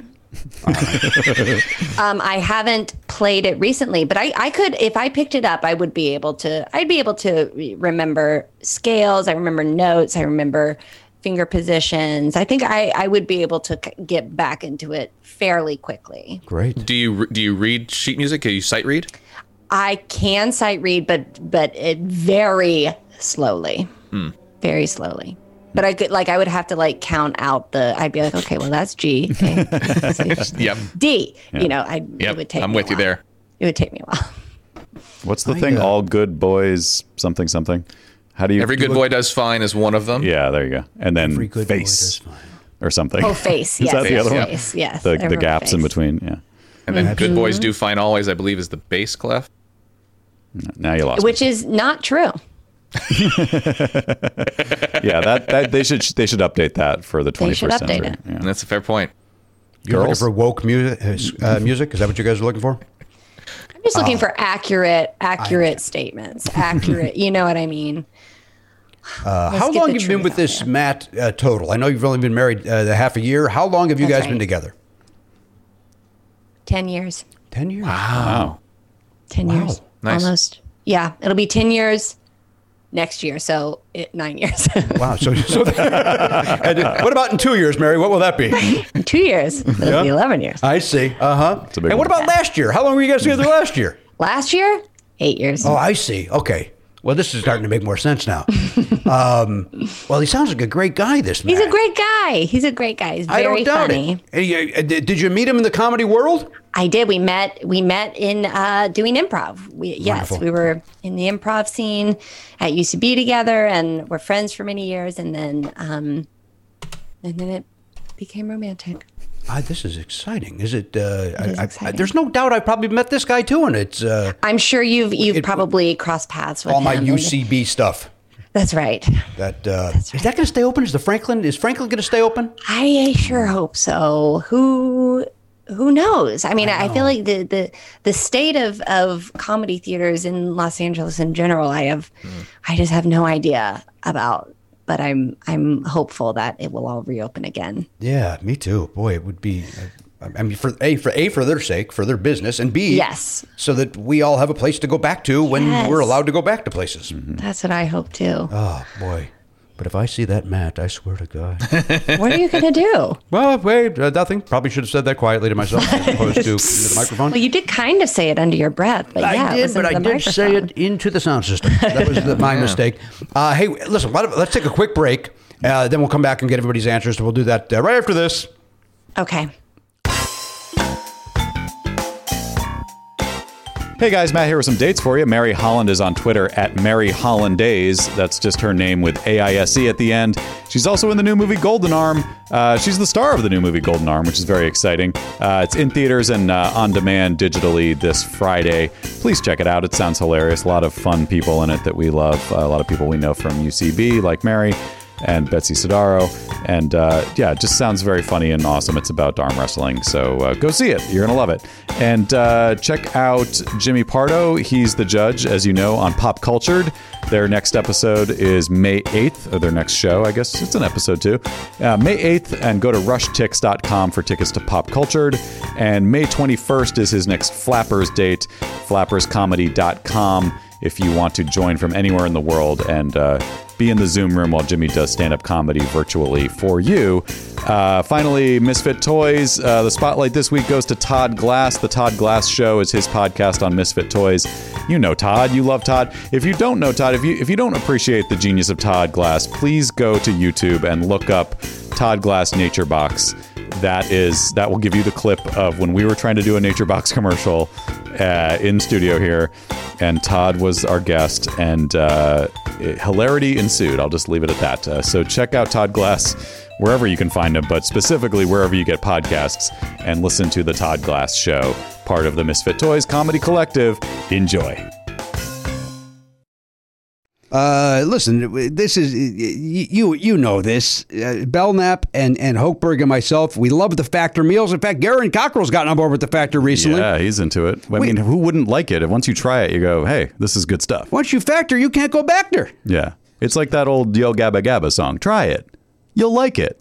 um, I haven't played it recently, but I, I could, if I picked it up, I would be able to, I'd be able to re- remember scales. I remember notes. I remember finger positions. I think I, I would be able to c- get back into it fairly quickly. Great. Do you do you read sheet music? Can you sight read? I can sight read, but, but it very slowly, very slowly. But I could, like, I would have to like count out the. I'd be like, okay, well, that's G. Okay. Yep. D. You know, I. Yep. It would take. I'm me with a you while. there. It would take me a while. What's the I, thing? uh, All good boys, something something. How do you? Every good boy does fine is one of them. Yeah, there you go. And then Every good boy face does fine. or something. Oh, face. Is Yes. that the yes, other one? face, yes. The, the Everyone gaps in face. between. Yeah. And then good boys Mm-hmm. do fine always, I believe, is the bass clef. Now you lost. Which is not true. me. Yeah, that, that they should they should update that for the They should twenty-first update century. it. Yeah. And that's a fair point. You're looking Girls? for woke music? Uh, music? Is that what you guys are looking for? I'm just Oh. looking for accurate, accurate statements. Accurate. You know what I mean? Uh, Let's how get long the have you been truth with out this there. Matt uh, total? I know you've only been married uh, half a year. How long have you That's guys been right. together? Ten years. Ten years. Wow. Ten Wow. years. Nice. Almost. Yeah. It'll be ten years next year. So it, nine years. Wow. So, so and what about in two years, Mary? What will that be? In two years. It'll Yeah. be eleven years. I see. Uh huh. a big And what one. about last year? How long were you guys together last year? Last year, eight years. Oh, I see. Okay. Well, this is starting to make more sense now. um, well, he sounds like a great guy. This man. He's a great guy. He's a great guy. He's I very don't doubt funny. it. And you- uh, did did you meet him in the comedy world? I did. We met. We met in uh, doing improv. We, yes, Wonderful. we were in the improv scene at U C B together, and we're friends for many years. And then, um, and then it became romantic. Ah, this is exciting. Is it? Uh, is I, I, exciting. there's no doubt I probably met this guy too, and it's uh, I'm sure you've you've It- probably crossed paths with all my him. U C B stuff. That's right. That uh, is that going to stay open? Is the Franklin? Is Franklin going to stay open? I sure hope so. Who who knows? I mean, I, feel like the, the the state of, of comedy theaters in Los Angeles in general, I have I just have no idea about. But I'm I'm hopeful that it will all reopen again. Yeah, me too. Boy, it would be. Uh, I mean, for a for a for their sake, for their business, and b Yes. so that we all have a place to go back to when Yes. we're allowed to go back to places. That's what I hope too. Oh boy. But if I see that Matt, I swear to God. What are you gonna do? Well, wait, uh, nothing. Probably should have said that quietly to myself as opposed to into the microphone. Well, you did kind of say it under your breath, but yeah, I it did, was but into I the did say microphone. it into the sound system. That was the, my mistake. Uh, hey, listen, why don't- let's take a quick break. Uh, then we'll come back and get everybody's answers. So we'll do that uh, right after this. Okay. Hey guys, Matt here with some dates for you. Mary Holland is on Twitter at Mary Hollandaise. That's just her name with A I S E at the end. She's also in the new movie Golden Arm. Uh, she's the star of the new movie Golden Arm, which is very exciting. Uh, it's in theaters and uh, on demand digitally this Friday. Please check it out. It sounds hilarious. A lot of fun people in it that we love. Uh, a lot of people we know from U C B, like Mary. and Betsy Sidaro. And uh, yeah, it just sounds very funny and awesome. It's about arm wrestling. So uh, go see it. You're going to love it. And uh, check out Jimmy Pardo. He's the judge, as you know, on Pop Cultured. Their next episode is May eighth, or their next show, I guess it's an episode too. Uh, May eighth, and go to rush tix dot com for tickets to Pop Cultured. And May twenty-first is his next Flappers date, flappers comedy dot com, if you want to join from anywhere in the world and uh, be in the Zoom room while Jimmy does stand-up comedy virtually for you. Uh, finally, Misfit Toys. Uh, the spotlight this week goes to Todd Glass. The Todd Glass Show is his podcast on Misfit Toys. You know Todd. You love Todd. If you don't know Todd, if you if you don't appreciate the genius of Todd Glass, please go to YouTube and look up Todd Glass Nature Box. That is that will give you the clip of when we were trying to do a Nature Box commercial uh, in studio here, and Todd was our guest, and uh, it, hilarity ensued. I'll just leave it at that. Uh, so check out Todd Glass wherever you can find him, but specifically wherever you get podcasts, and listen to the Todd Glass Show, part of the Misfit Toys Comedy Collective. Enjoy. Uh, listen, this is you. You know this. Uh, Belknap and and Hochberg and myself. We love the Factor meals. In fact, Garen Cockrell's gotten on board with the Factor recently. Yeah, he's into it. I mean, who wouldn't like it? Once you try it, you go, "Hey, this is good stuff." Once you Factor, you can't go back there. Yeah, it's like that old Yo Gabba Gabba song. Try it, you'll like it.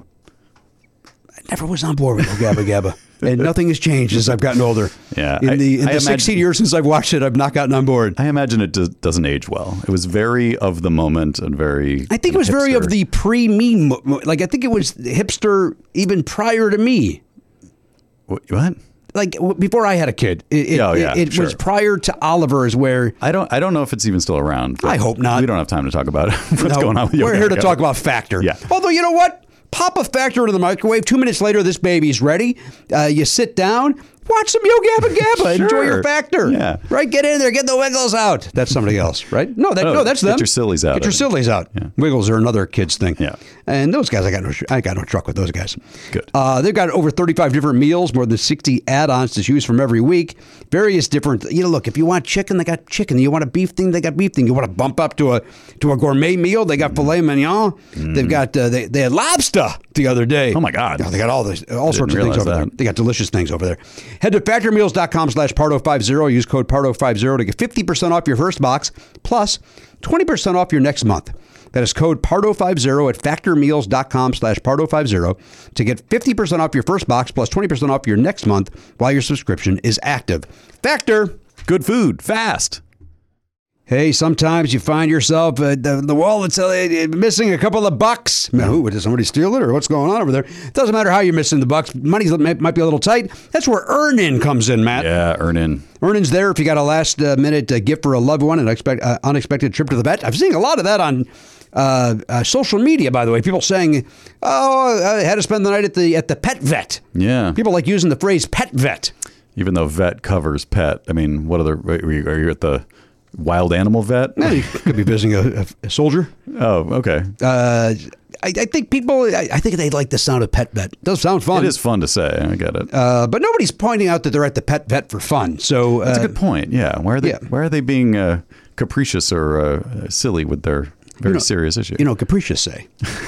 I never was on board with Yo Gabba Gabba. And nothing has changed as I've gotten older. Yeah, in the, in I, the I sixteen imagine, years since I've watched it, I've not gotten on board. I imagine it does, doesn't age well. It was very of the moment and very. I think it was hipster. very of the pre-me. Like I think it was hipster even prior to me. What? Like before I had a kid. It, oh yeah, it, it sure. was prior to Oliver's, where I don't. I don't know if it's even still around. I hope not. We don't have time to talk about it. What's no, going on with Yo We're Gabba here to Gabba. talk about Factor. Yeah. Although you know what? Pop a Factor into the microwave. Two minutes later, this baby's ready. Uh, you sit down, watch some Yo Gabba Gabba. Sure. Enjoy your Factor. Yeah. Right? Get in there. Get the Wiggles out. That's somebody else, right? No, that, Oh, no, that's them. get your sillies out Get your of it. sillies out. Yeah. Wiggles are another kid's thing. Yeah. And those guys, I got no, I got no truck with those guys. Good. Uh, they've got over thirty-five different meals, more than sixty add-ons to choose from every week. Various different, you know, look, if you want chicken, they got chicken. You want a beef thing, they got beef thing. You want to bump up to a to a gourmet meal, they got filet mignon. Mm. They've got, uh, they, they had lobster the other day. Oh my God. Oh, they got all this, all sorts of things over that. there. They got delicious things over there. Head to factor meals dot com slash pardo fifty. Use code pardo fifty to get fifty percent off your first box, plus twenty percent off your next month. That is code pardo fifty at factor meals dot com slash pardo fifty to get fifty percent off your first box, plus twenty percent off your next month while your subscription is active. Factor. Good food, fast. Hey, sometimes you find yourself uh, the, the wallet's uh, missing a couple of bucks. Now, who, did somebody steal it or what's going on over there? It doesn't matter how you're missing the bucks. Money might be a little tight. That's where Earn-In comes in, Matt. Yeah, Earn-In. Earn-In's there if you got a last-minute uh, gift for a loved one, an expect, uh, unexpected trip to the vet. I've seen a lot of that on uh, uh, social media, by the way. People saying, oh, I had to spend the night at the at the pet vet. Yeah. People like using the phrase pet vet. Even though vet covers pet. I mean, what other, are you, are you at the wild animal vet? Yeah, you could be visiting a, a soldier. Oh, okay. Uh, I, I think people, I, I think they like the sound of pet vet. It does sound fun. It is fun to say. I get it. Uh, but nobody's pointing out that they're at the pet vet for fun. So That's uh, a good point. Yeah. Why are they, yeah. why are they being uh, capricious or uh, silly with their very you know, serious issue? You know, capricious say.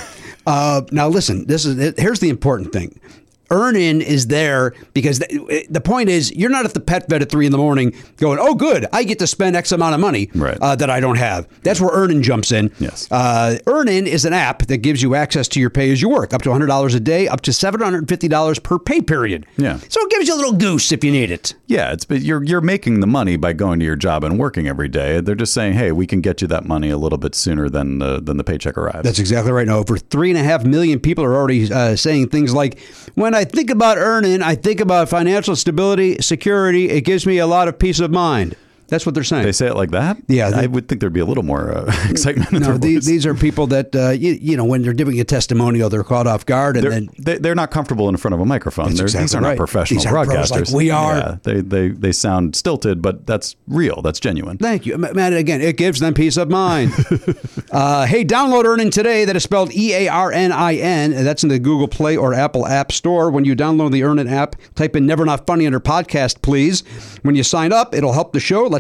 uh, now, listen, this is here's the important thing. Earn-In is there because the, the point is you're not at the pet vet at three in the morning going, oh, good, I get to spend X amount of money right. uh, that I don't have. That's where Earn-In jumps in. Yes. Uh, Earn-In is an app that gives you access to your pay as you work, up to one hundred dollars a day, up to seven hundred fifty dollars per pay period. Yeah. So it gives you a little goose if you need it. Yeah, it's but you're you're making the money by going to your job and working every day. They're just saying, hey, we can get you that money a little bit sooner than uh, than the paycheck arrives. That's exactly right. Now, over three and a half million people are already uh, saying things like, when I think about Earn-In, I think about financial stability, security. It gives me a lot of peace of mind. That's what they're saying. They say it like that? Yeah. They, I would think there'd be a little more uh, excitement in no, their these, voice. these are people that, uh, you, you know, when they're giving a testimonial, they're caught off guard. And they're, then they, they're not comfortable in front of a microphone. That's They're, exactly these are right. not professional These are pros broadcasters. like we are. Yeah, they, they, they sound stilted, but that's real. That's genuine. Thank you. Matt, again, it gives them peace of mind. uh, hey, download Earn-In today. That is spelled E A R N I N. That's in the Google Play or Apple App Store. When you download the Earn-In app, type in Never Not Funny under podcast, please. When you sign up, it'll help the show. Let's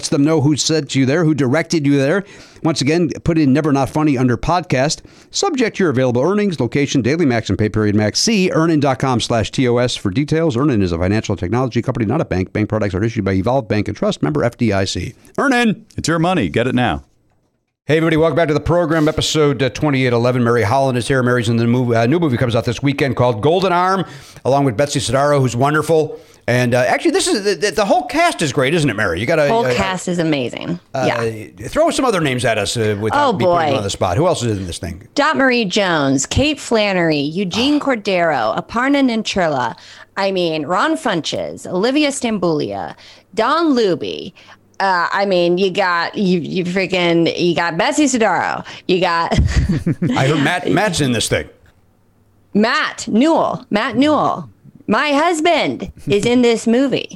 lets them know who sent you there, who directed you there. Once again, put in Never Not Funny under podcast. Subject to your available earnings, location, daily max, and pay period max. See earnin.com slash TOS for details. Earnin is a financial technology company, not a bank. Bank products are issued by Evolve Bank and Trust, member F D I C. Earnin. It's your money. Get it now. Hey, everybody. Welcome back to the program. Episode uh, twenty-eight eleven. Mary Holland is here. Mary's in the movie. Uh, new movie comes out this weekend called Golden Arm, along with Betsy Sidaro, who's wonderful. And uh, actually, this is the, the whole cast is great, isn't it, Mary? You got to whole uh, cast is amazing. Uh, yeah. Throw some other names at us uh, without Oh, me putting you boy. on the spot. Who else is in this thing? Dot Marie Jones, Kate Flannery, Eugene Cordero, Aparna Nancherla. I mean, Ron Funches, Olivia Stambulia, Don Luby. Uh, I mean, you got you you freaking you got Betsy Sidaro. You got I heard Matt Matt's in this thing. Matt Newell. Matt Newell. My husband is in this movie.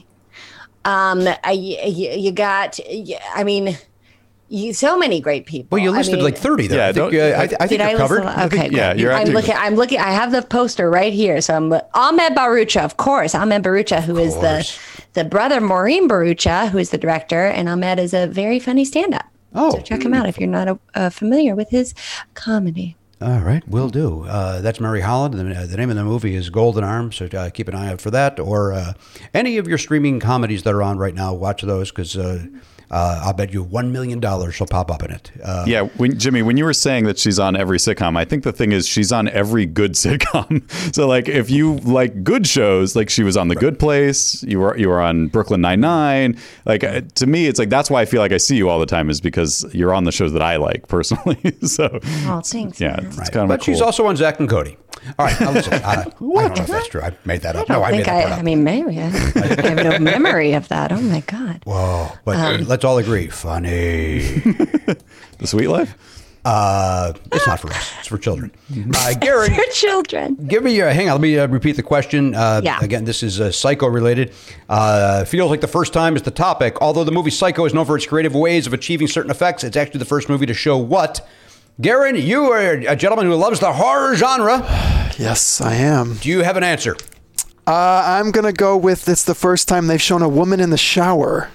Um, I, you, you got. I mean, you, so many great people. Well, you listed I mean, like thirty there. Yeah, I think, don't- uh, I, I think Did you're I covered. listen? I think- Okay, yeah, good. you're I'm acting- looking. I'm looking. I have the poster right here. So I'm Ahmed Barucha, of course. Ahmed Barucha, who is the the brother of Maureen Barucha, who is the director, and Ahmed is a very funny stand-up. Oh. So check him out if you're not uh, uh, familiar with his comedy. All right, will do. Uh, that's Mary Holland. The, uh, the name of the movie is Golden Arm, so uh, keep an eye out for that. Or uh, any of your streaming comedies that are on right now, watch those because uh, uh, I'll bet you one million dollars will pop up in it. Uh, Yeah, when, Jimmy, when you were saying that she's on every sitcom, I think the thing is she's on every good sitcom. So, like, if you like good shows, like she was on The Good Place, you were you were on Brooklyn Nine-Nine. Like, uh, to me, it's like that's why I feel like I see you all the time is because you're on the shows that I like personally. So, Oh, thanks. yeah, man. it's Right. kind of But cool. she's also on Zack and Cody. All right, now listen. Uh, I don't know if that's true. I made that up. I No, don't I made think that I. part up. I mean, maybe I, I have no memory of that. Oh my god. Whoa, but uh, Um, let's all agree, funny. The Sweet Life. Uh, it's not for us. It's for children. Uh, Gary, For children. give me a hang on. Let me uh, repeat the question. Uh, Yeah. Again, this is uh, Psycho related. Uh, feels like the first time is the topic. Although the movie Psycho is known for its creative ways of achieving certain effects, it's actually the first movie to show what. Garen, you are a gentleman who loves the horror genre. Yes, I am. Do you have an answer? Uh, I'm gonna go with it's the first time they've shown a woman in the shower.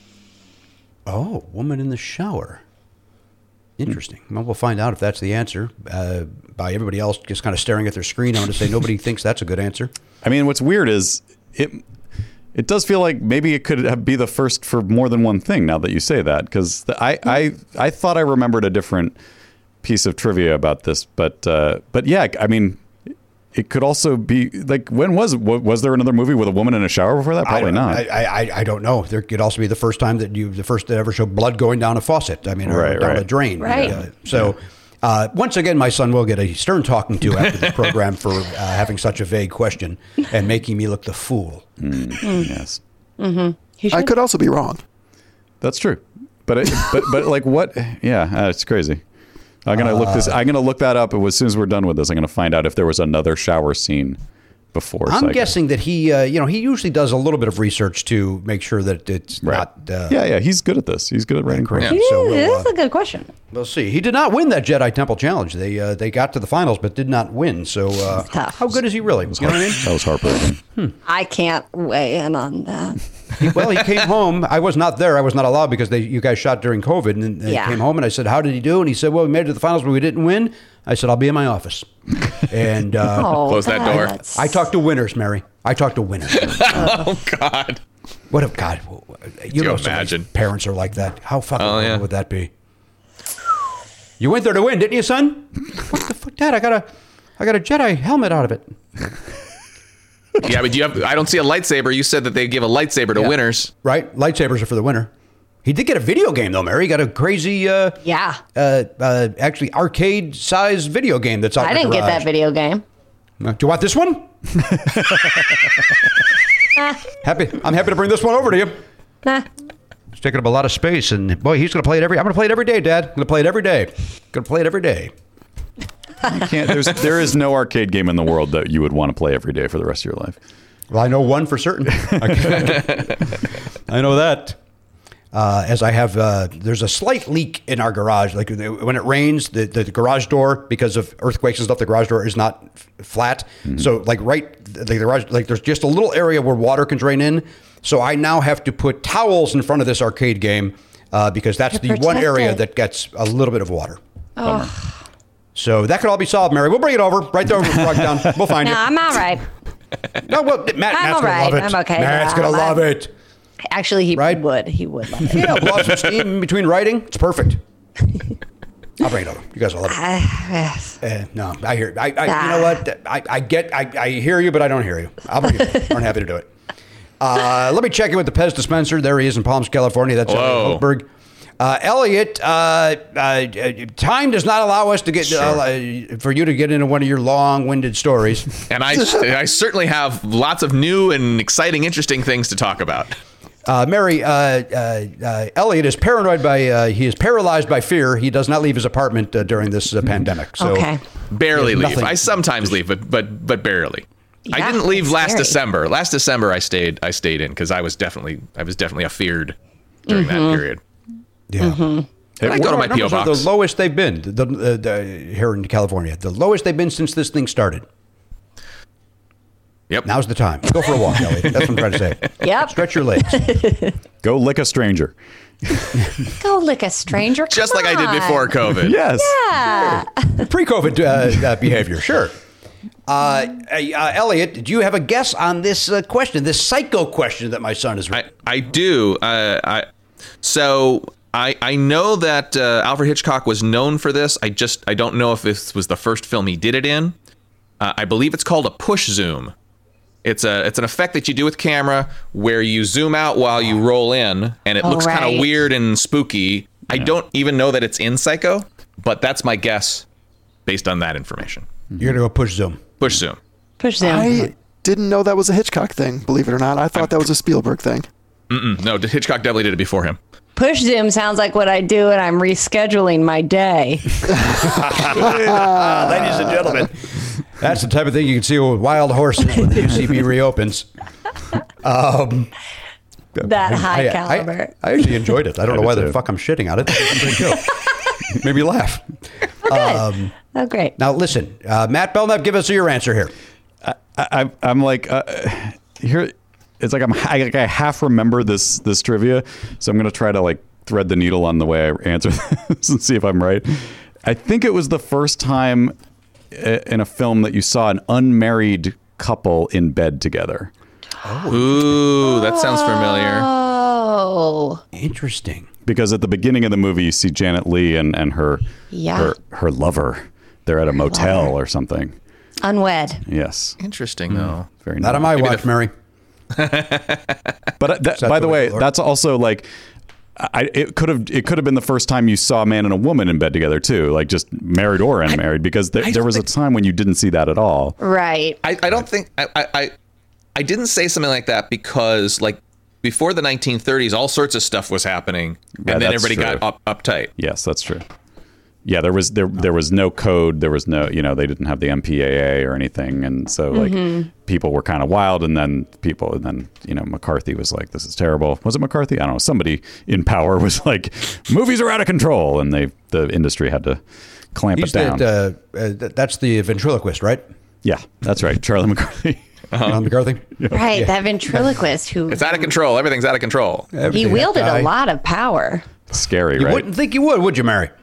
Oh, woman in the shower. Interesting. Well, we'll find out if that's the answer. Uh, by everybody else just kind of staring at their screen, I'm going to say nobody thinks that's a good answer. I mean, what's weird is it. It does feel like maybe it could have- be the first for more than one thing. Now that you say that, because I, I I thought I remembered a different piece of trivia about this, but uh, but yeah, I mean, it could also be like when was was there another movie with a woman in a shower before that? Probably I don't, not. I, I, I don't know. There could also be the first time that you, the first to ever show blood going down a faucet. I mean, or Right, down right. a drain. Right. Uh, so, uh, once again, my son will get a stern talking to after the program for uh, having such a vague question and making me look the fool. Yes, He I should- could also be wrong. that's true. But it, but but like what? Yeah, uh, it's crazy. I'm gonna look this. I'm gonna look that up. And as soon as we're done with this, I'm gonna find out if there was another shower scene before. I'm Psycho. guessing that he, uh, you know, he usually does a little bit of research to make sure that it's Right. not. Uh, yeah, yeah. He's good at this. He's good at writing correct. questions. So Yeah, we'll, that's uh, a good question. We'll see. He did not win that Jedi Temple Challenge. They uh, they got to the finals, but did not win. So uh, Tough. how good is he really? You know what I mean? That was heartbreaking. I can't weigh in on that. He- well, he came home. I was not there. I was not allowed because they you guys shot during COVID. And they Yeah. came home, and I said, "How did he do?" And he said, "Well, we made it to the finals, but we didn't win." I said, "I'll be in my office." And uh, Oh, Close that God, door. that's- I talk to winners, Mary. I talk to winners. Oh God. What a God! You you know, some of imagine? these parents are like that. How fucking Oh, cool yeah. would that be? You went there to win, didn't you, son? What the fuck, Dad? I got a, I got a Jedi helmet out of it. Yeah, but you have. I don't see a lightsaber. You said that they give a lightsaber to Yeah. winners. Right? Lightsabers are for the winner. He did get a video game though, Mary. He got a crazy, uh, Yeah. uh, uh, actually arcade-sized video game that's out I in the didn't get garage. that video game. Uh, Do you want this one? happy. I'm happy to bring this one over to you. Nah. It's taking up a lot of space, and boy, he's going to play it every. I'm going to play it every day, Dad. I'm going to play it every day. Going to play it every day. Can't, there's there is no arcade game in the world that you would want to play every day for the rest of your life. Well, I know one for certain. I know that. Uh, as I have, uh, there's a slight leak in our garage. Like the- when it rains, the, the garage door, because of earthquakes and stuff, the garage door is not f- flat. So like right, the garage, like there's just a little area where water can drain in. So I now have to put towels in front of this arcade game uh, because that's You're the one area protected. that gets a little bit of water. Oh. So that could all be solved, Mary. We'll bring it over. Right there, rug down. We'll find No, it. I'm all right. No, well, Matt, I'm Matt's all gonna right. love it. I'm okay. Matt's now. gonna love I'm- it. Actually, he Right? would. He would love it. Yeah, blow off some steam in between writing. It's perfect. I'll bring it over. You guys will love it. Uh, yes. Uh, no, I hear. I, I you know what? I, I get. I, I hear you, but I don't hear you. I'll bring it. I'm happy to do it. Uh, let me check in with the Pez dispenser. There he is in Palms, California. That's Whoa. Elliot Hochberg. Uh, Elliot, uh, uh, time does not allow us to get uh, for you to get into one of your long-winded stories. And I, I certainly have lots of new and exciting, interesting things to talk about. Uh, Mary, uh, uh, uh, Elliot is paranoid by. Uh, he is paralyzed by fear. He does not leave his apartment uh, during this uh, pandemic. So Okay. Barely There's leave. nothing- I sometimes leave, but but but barely. I Yeah, didn't leave it's last scary. December. Last December, I stayed. I stayed in because I was definitely. I was definitely afeared during Mm-hmm. that period. Yeah. I go to my P O Numbers are box. the lowest they've been the, the, the, here in California. The lowest they've been since this thing started. Yep. Now's the time. Go for a walk, Elliot. That's what I'm trying to say. Yep. Stretch your legs. Go lick a stranger. Go lick a stranger. Just Come like I did on. before COVID. Yes. Yeah. Pre-COVID uh, uh, behavior, sure. Uh, uh, Elliot, do you have a guess on this uh, question, this psycho question that my son has I, written? I do. Uh, I so I I know that uh, Alfred Hitchcock was known for this. I just I don't know if this was the first film he did it in. Uh, I believe it's called a push zoom. It's a it's an effect that you do with camera where you zoom out while you roll in, and it Oh, looks kind right. of weird and spooky. I don't even know that it's in Psycho, but that's my guess based on that information. You're going to go push zoom. Push zoom. Push them. I didn't know that was a Hitchcock thing, believe it or not. I thought that was a Spielberg thing. Mm-mm, no, Hitchcock definitely did it before him. Push zoom sounds like what I do when I'm rescheduling my day. Ah, ladies and gentlemen, that's the type of thing you can see with wild horses when the U C B reopens. Um, That high I, I, caliber. I actually enjoyed it. I don't I know did why the too. fuck I'm shitting on it. It's a great show. Made me laugh. Um, oh, great. now listen, uh, Matt Belknap, give us your answer here. I, I, I'm like uh, here. It's like I'm I, like I half remember this this trivia, so I'm gonna try to like thread the needle on the way I answer this and see if I'm right. I think it was the first time i- in a film that you saw an unmarried couple in bed together. Ooh, that sounds familiar. Oh. Interesting. Because at the beginning of the movie, you see Janet Leigh and, and her, Yeah. her her lover. They're at a motel or something. Unwed. Yes, Interesting though. very Not nice. on my Maybe watch, the- Mary. But uh, that, that by the the way way, the Lord- that's also like, I it could have it could have been the first time you saw a man and a woman in bed together too, like just married or unmarried, because there, I there don't was a think- time when you didn't see that at all. Right. I, I don't think I, I I I didn't say something like that because like before the nineteen thirties, all sorts of stuff was happening, Yeah, and then that's everybody true. got up uptight. Yes, that's true. Yeah, there was there there was no code. There was no, you know, they didn't have the M P A A or anything, and so like Mm-hmm. people were kind of wild. And then people, and then you know, McCarthy was like, "This is terrible." Was it McCarthy? I don't know. Somebody in power was like, "Movies are out of control," and they the industry had to clamp He's it down. that, uh, uh, th- that's the ventriloquist, right? Yeah, that's right, Charlie McCarthy. John McCarthy? Right. That ventriloquist who It's out of control. Everything's out of control. he Everything wielded that guy. a lot of power. Scary, You right? wouldn't think you would, would you, Mary?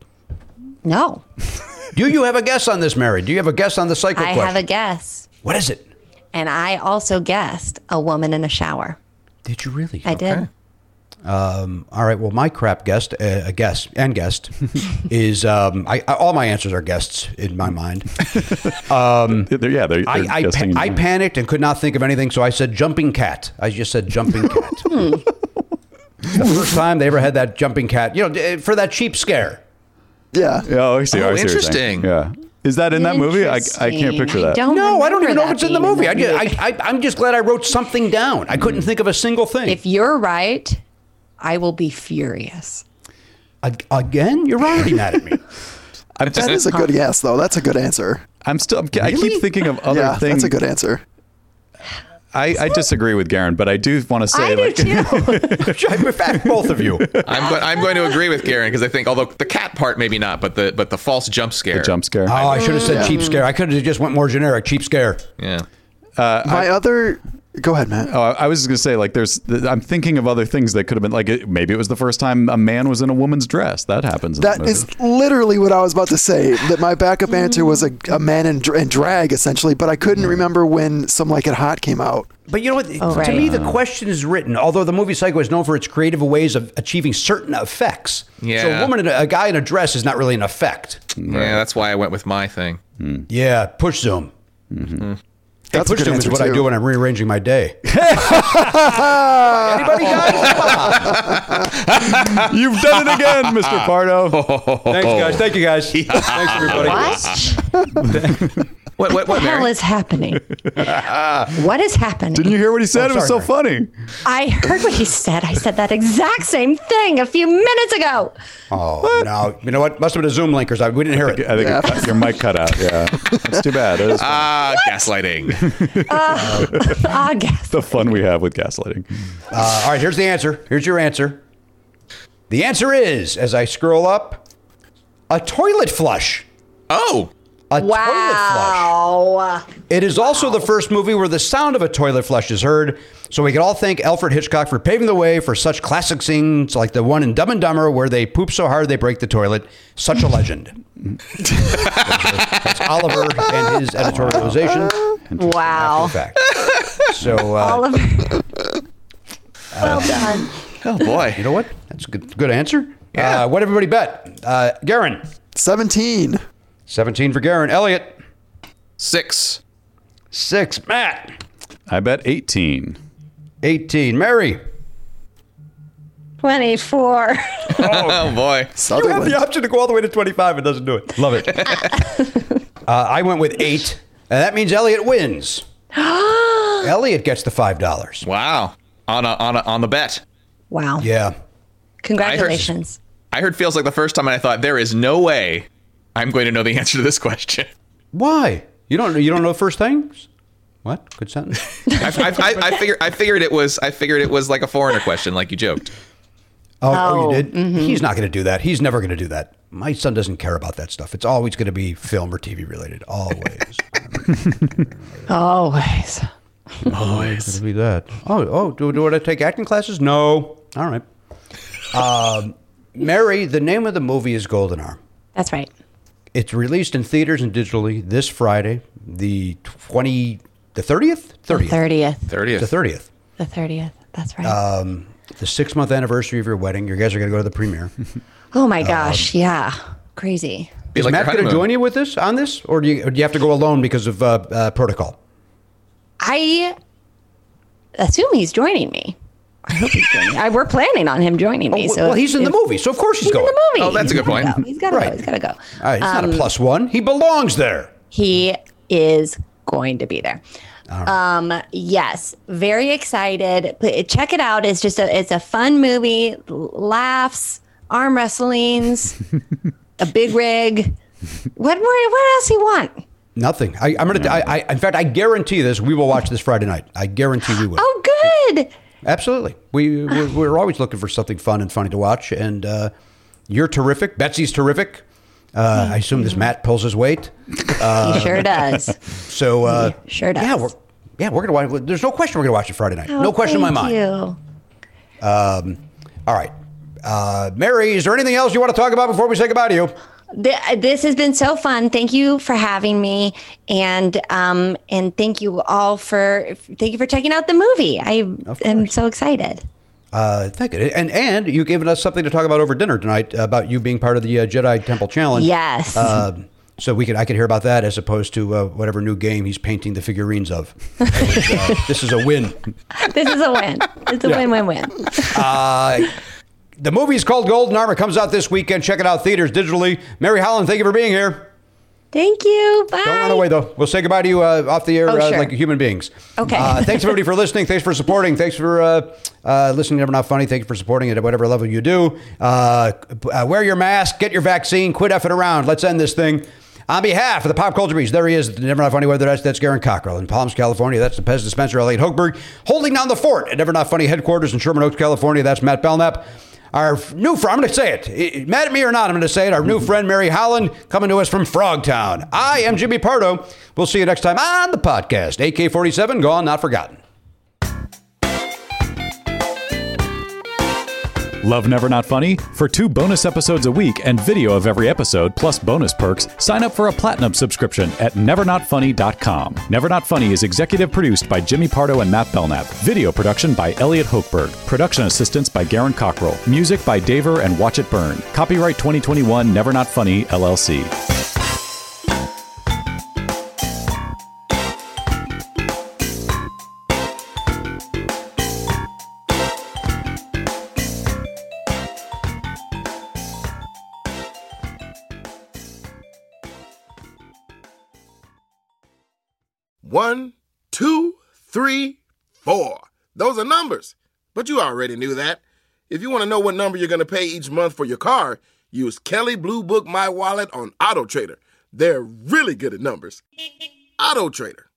No. Do you have a guess on this, Mary? Do you have a guess on the psycho I question? have a guess. What is it? And I also guessed a woman in a shower. Did you really? I did. Um, all right. Well, my crap guest, uh, a guest and guest is um, I, I, all my answers are guests in my mind. Um, They're- yeah, they're, they're I I, guessing pa- in- I panicked and could not think of anything, so I said jumping cat. I just said jumping cat. It's the first time they ever had that jumping cat. You know, for that cheap scare. Yeah. Oh, I see. Oh, I see what you're saying. interesting. Yeah, is that in that movie? I, I can't Interesting. picture that. I don't No, I don't even remember know if that it's in the being movie. I, that just, I, I I'm just glad I wrote something down. I couldn't think of a single thing. If you're right, I will be furious. Ag- Again, you're already mad at me. I'm, That is a good guess, though. That's a good answer. I'm still. I Really? keep thinking of other yeah, things. that's a good answer. I, I disagree with Garen, but I do want to say, I like, do too. In fact, both of you. I'm go- I'm going to agree with Garen because I think although the cat part maybe not, but the but the false jump scare. the jump scare. Oh, I should have said cheap scare. I could have just went more generic. Cheap scare. Yeah. My other Go ahead, Matt. Oh, I was just gonna say, like, there's. I'm thinking of other things that could have been, like, it, maybe it was the first time a man was in a woman's dress. That happens. In That the movie. is literally what I was about to say. That my backup answer was a, a man in, dra- in drag, essentially, but I couldn't remember when Some Like It Hot came out. But you know what? Oh, to right. me, the question is written. Although the movie Psycho is known for its creative ways of achieving certain effects, Yeah. so a woman, in a, a guy in a dress is not really an effect. Yeah, that's why I went with my thing. Yeah, push zoom. Mm-hmm. Hey, That's a push good zoom is answer, what I too. do when I'm rearranging my day. Anybody, guys? You've done it again, Mister Pardo. Thanks, guys. Thank you, guys. Thanks, everybody. What? What, what, What what, the hell Mary? is happening? What is happening? Didn't you hear what he said? Oh, it was so sorry, funny. I heard what he said. I said that exact same thing a few minutes ago. Oh, no. You know what? Must have been a Zoom link or something. We didn't hear it. I think it cut- your mic cut out. Yeah, that's too bad. It is fun. Ah, gaslighting. Ah, guess. the fun we have with gaslighting. Uh, all right, here's the answer. Here's your answer. The answer is, as I scroll up, a toilet flush. Oh, A toilet flush. Wow. It is also the first movie where the sound of a toilet flush is heard, so we can all thank Alfred Hitchcock for paving the way for such classic scenes like the one in Dumb and Dumber where they poop so hard they break the toilet. Such a legend. That's Oliver and his editorialization. Wow. In fact. So, uh, Oliver. Well done. oh boy. you know what? That's a good, good answer. Yeah. Uh, what everybody bet? Uh, Garen. seventeen. seventeen for Garen. Elliot. Six. Six. Matt. I bet eighteen. eighteen. Mary. twenty-four. Oh, boy. You have Sutherland. the option to go all the way to twenty-five. It doesn't do it. Love it. uh, I went with eight. And that means Elliot wins. Elliot gets the five dollars. Wow. On a, on a, on the bet. Wow. Yeah. Congratulations. I heard feels like the first time, and I thought there is no way I'm going to know the answer to this question. Why? You don't you don't know first things? What? Good sentence. I, I, I, I figured I figured it was I figured it was like a foreigner question, like you joked. Oh, oh, Oh, you did? He's not going to do that. He's never going to do that. My son doesn't care about that stuff. It's always going to be film or T V related. Always. Always. Always. It'll be that. Oh, oh, do, do I take acting classes? No. All right. Um, Mary, the name of the movie is Golden Arm. That's right. It's released in theaters and digitally this Friday, the twenty, the thirtieth, The thirtieth, thirtieth. the thirtieth. thirtieth, The thirtieth. That's right. um, the six month anniversary of your wedding. You guys are going to go to the premiere. oh my gosh. yeah. Crazy. Be Is like Matt your going to honeymoon. join you with this on this, or do you, or do you have to go alone because of uh, uh, protocol? I assume he's joining me. I hope he's joining me. I, we're planning on him joining me. Oh, so well, he's in the if- movie, so of course he's, He's in going. the movie. Oh, that's a good He's gotta point. go. He's got to Right. go. He's got to go. All right, it's not Um, a plus one. He belongs there. He is going to be there. Um, yes, very excited. P- Check it out. It's just a it's a fun movie. L- Laughs, arm wrestlings, a big rig. What more? What else you want? Nothing. I, I'm gonna. I, I, in fact, I guarantee this. We will watch this Friday night. I guarantee we will. Oh, good. Absolutely. We we're, we're always looking for something fun and funny to watch, and uh, you're terrific. Betsy's terrific. Uh, I assume this Matt pulls his weight. Uh, He sure does. So uh, He sure does. Yeah, we're yeah we're gonna watch. There's no question we're gonna watch it Friday night. Oh, no question in my thank mind. You. All right, uh, Mary, is there anything else you want to talk about before we say goodbye to you? Th- This has been so fun. Thank you for having me, and um, and thank you all for thank you for checking out the movie. I am so excited. Uh, thank you. And and you given us something to talk about over dinner tonight about you being part of the uh, Jedi Temple Challenge. Yes. Uh, so we could I could hear about that as opposed to uh, whatever new game he's painting the figurines of. So it's, uh, this is a win. This is a win. It's a win, win, win. Uh, the movie is called Golden Armor. Comes out this weekend. Check it out theaters digitally. Mary Holland, thank you for being here. Thank you. Bye. Don't run away though. We'll say goodbye to you uh, off the air Oh, uh, sure. like human beings. Okay. Uh, thanks everybody for listening. Thanks for supporting. Thanks for uh, uh, listening to Never Not Funny. Thank you for supporting it at whatever level you do. Uh, uh, wear your mask. Get your vaccine. Quit effing around. Let's end this thing. On behalf of the Pop Culture Beast, there he is, the Never Not Funny Weather. That's, that's Garen Cockrell. In Palms, California, that's the Pez Dispenser, Elliot Hochberg. Holding down the fort at Never Not Funny headquarters in Sherman Oaks, California, that's Matt Belknap. Our new friend, I'm going to say it. I- Mad at me or not, I'm going to say it. Our new friend, Mary Holland, coming to us from Frogtown. I am Jimmy Pardo. We'll see you next time on the podcast. A K forty-seven, gone, not forgotten. Love Never Not Funny? For two bonus episodes a week and video of every episode, plus bonus perks, sign up for a platinum subscription at never not funny dot com. Never Not Funny is executive produced by Jimmy Pardo and Matt Belknap. Video production by Elliot Hochberg. Production assistance by Garen Cockrell. Music by Daver and Watch It Burn. Copyright twenty twenty-one Never Not Funny, L L C. One, two, three, four. Those are numbers. But you already knew that. If you want to know what number you're going to pay each month for your car, use Kelley Blue Book My Wallet on AutoTrader. They're really good at numbers. AutoTrader.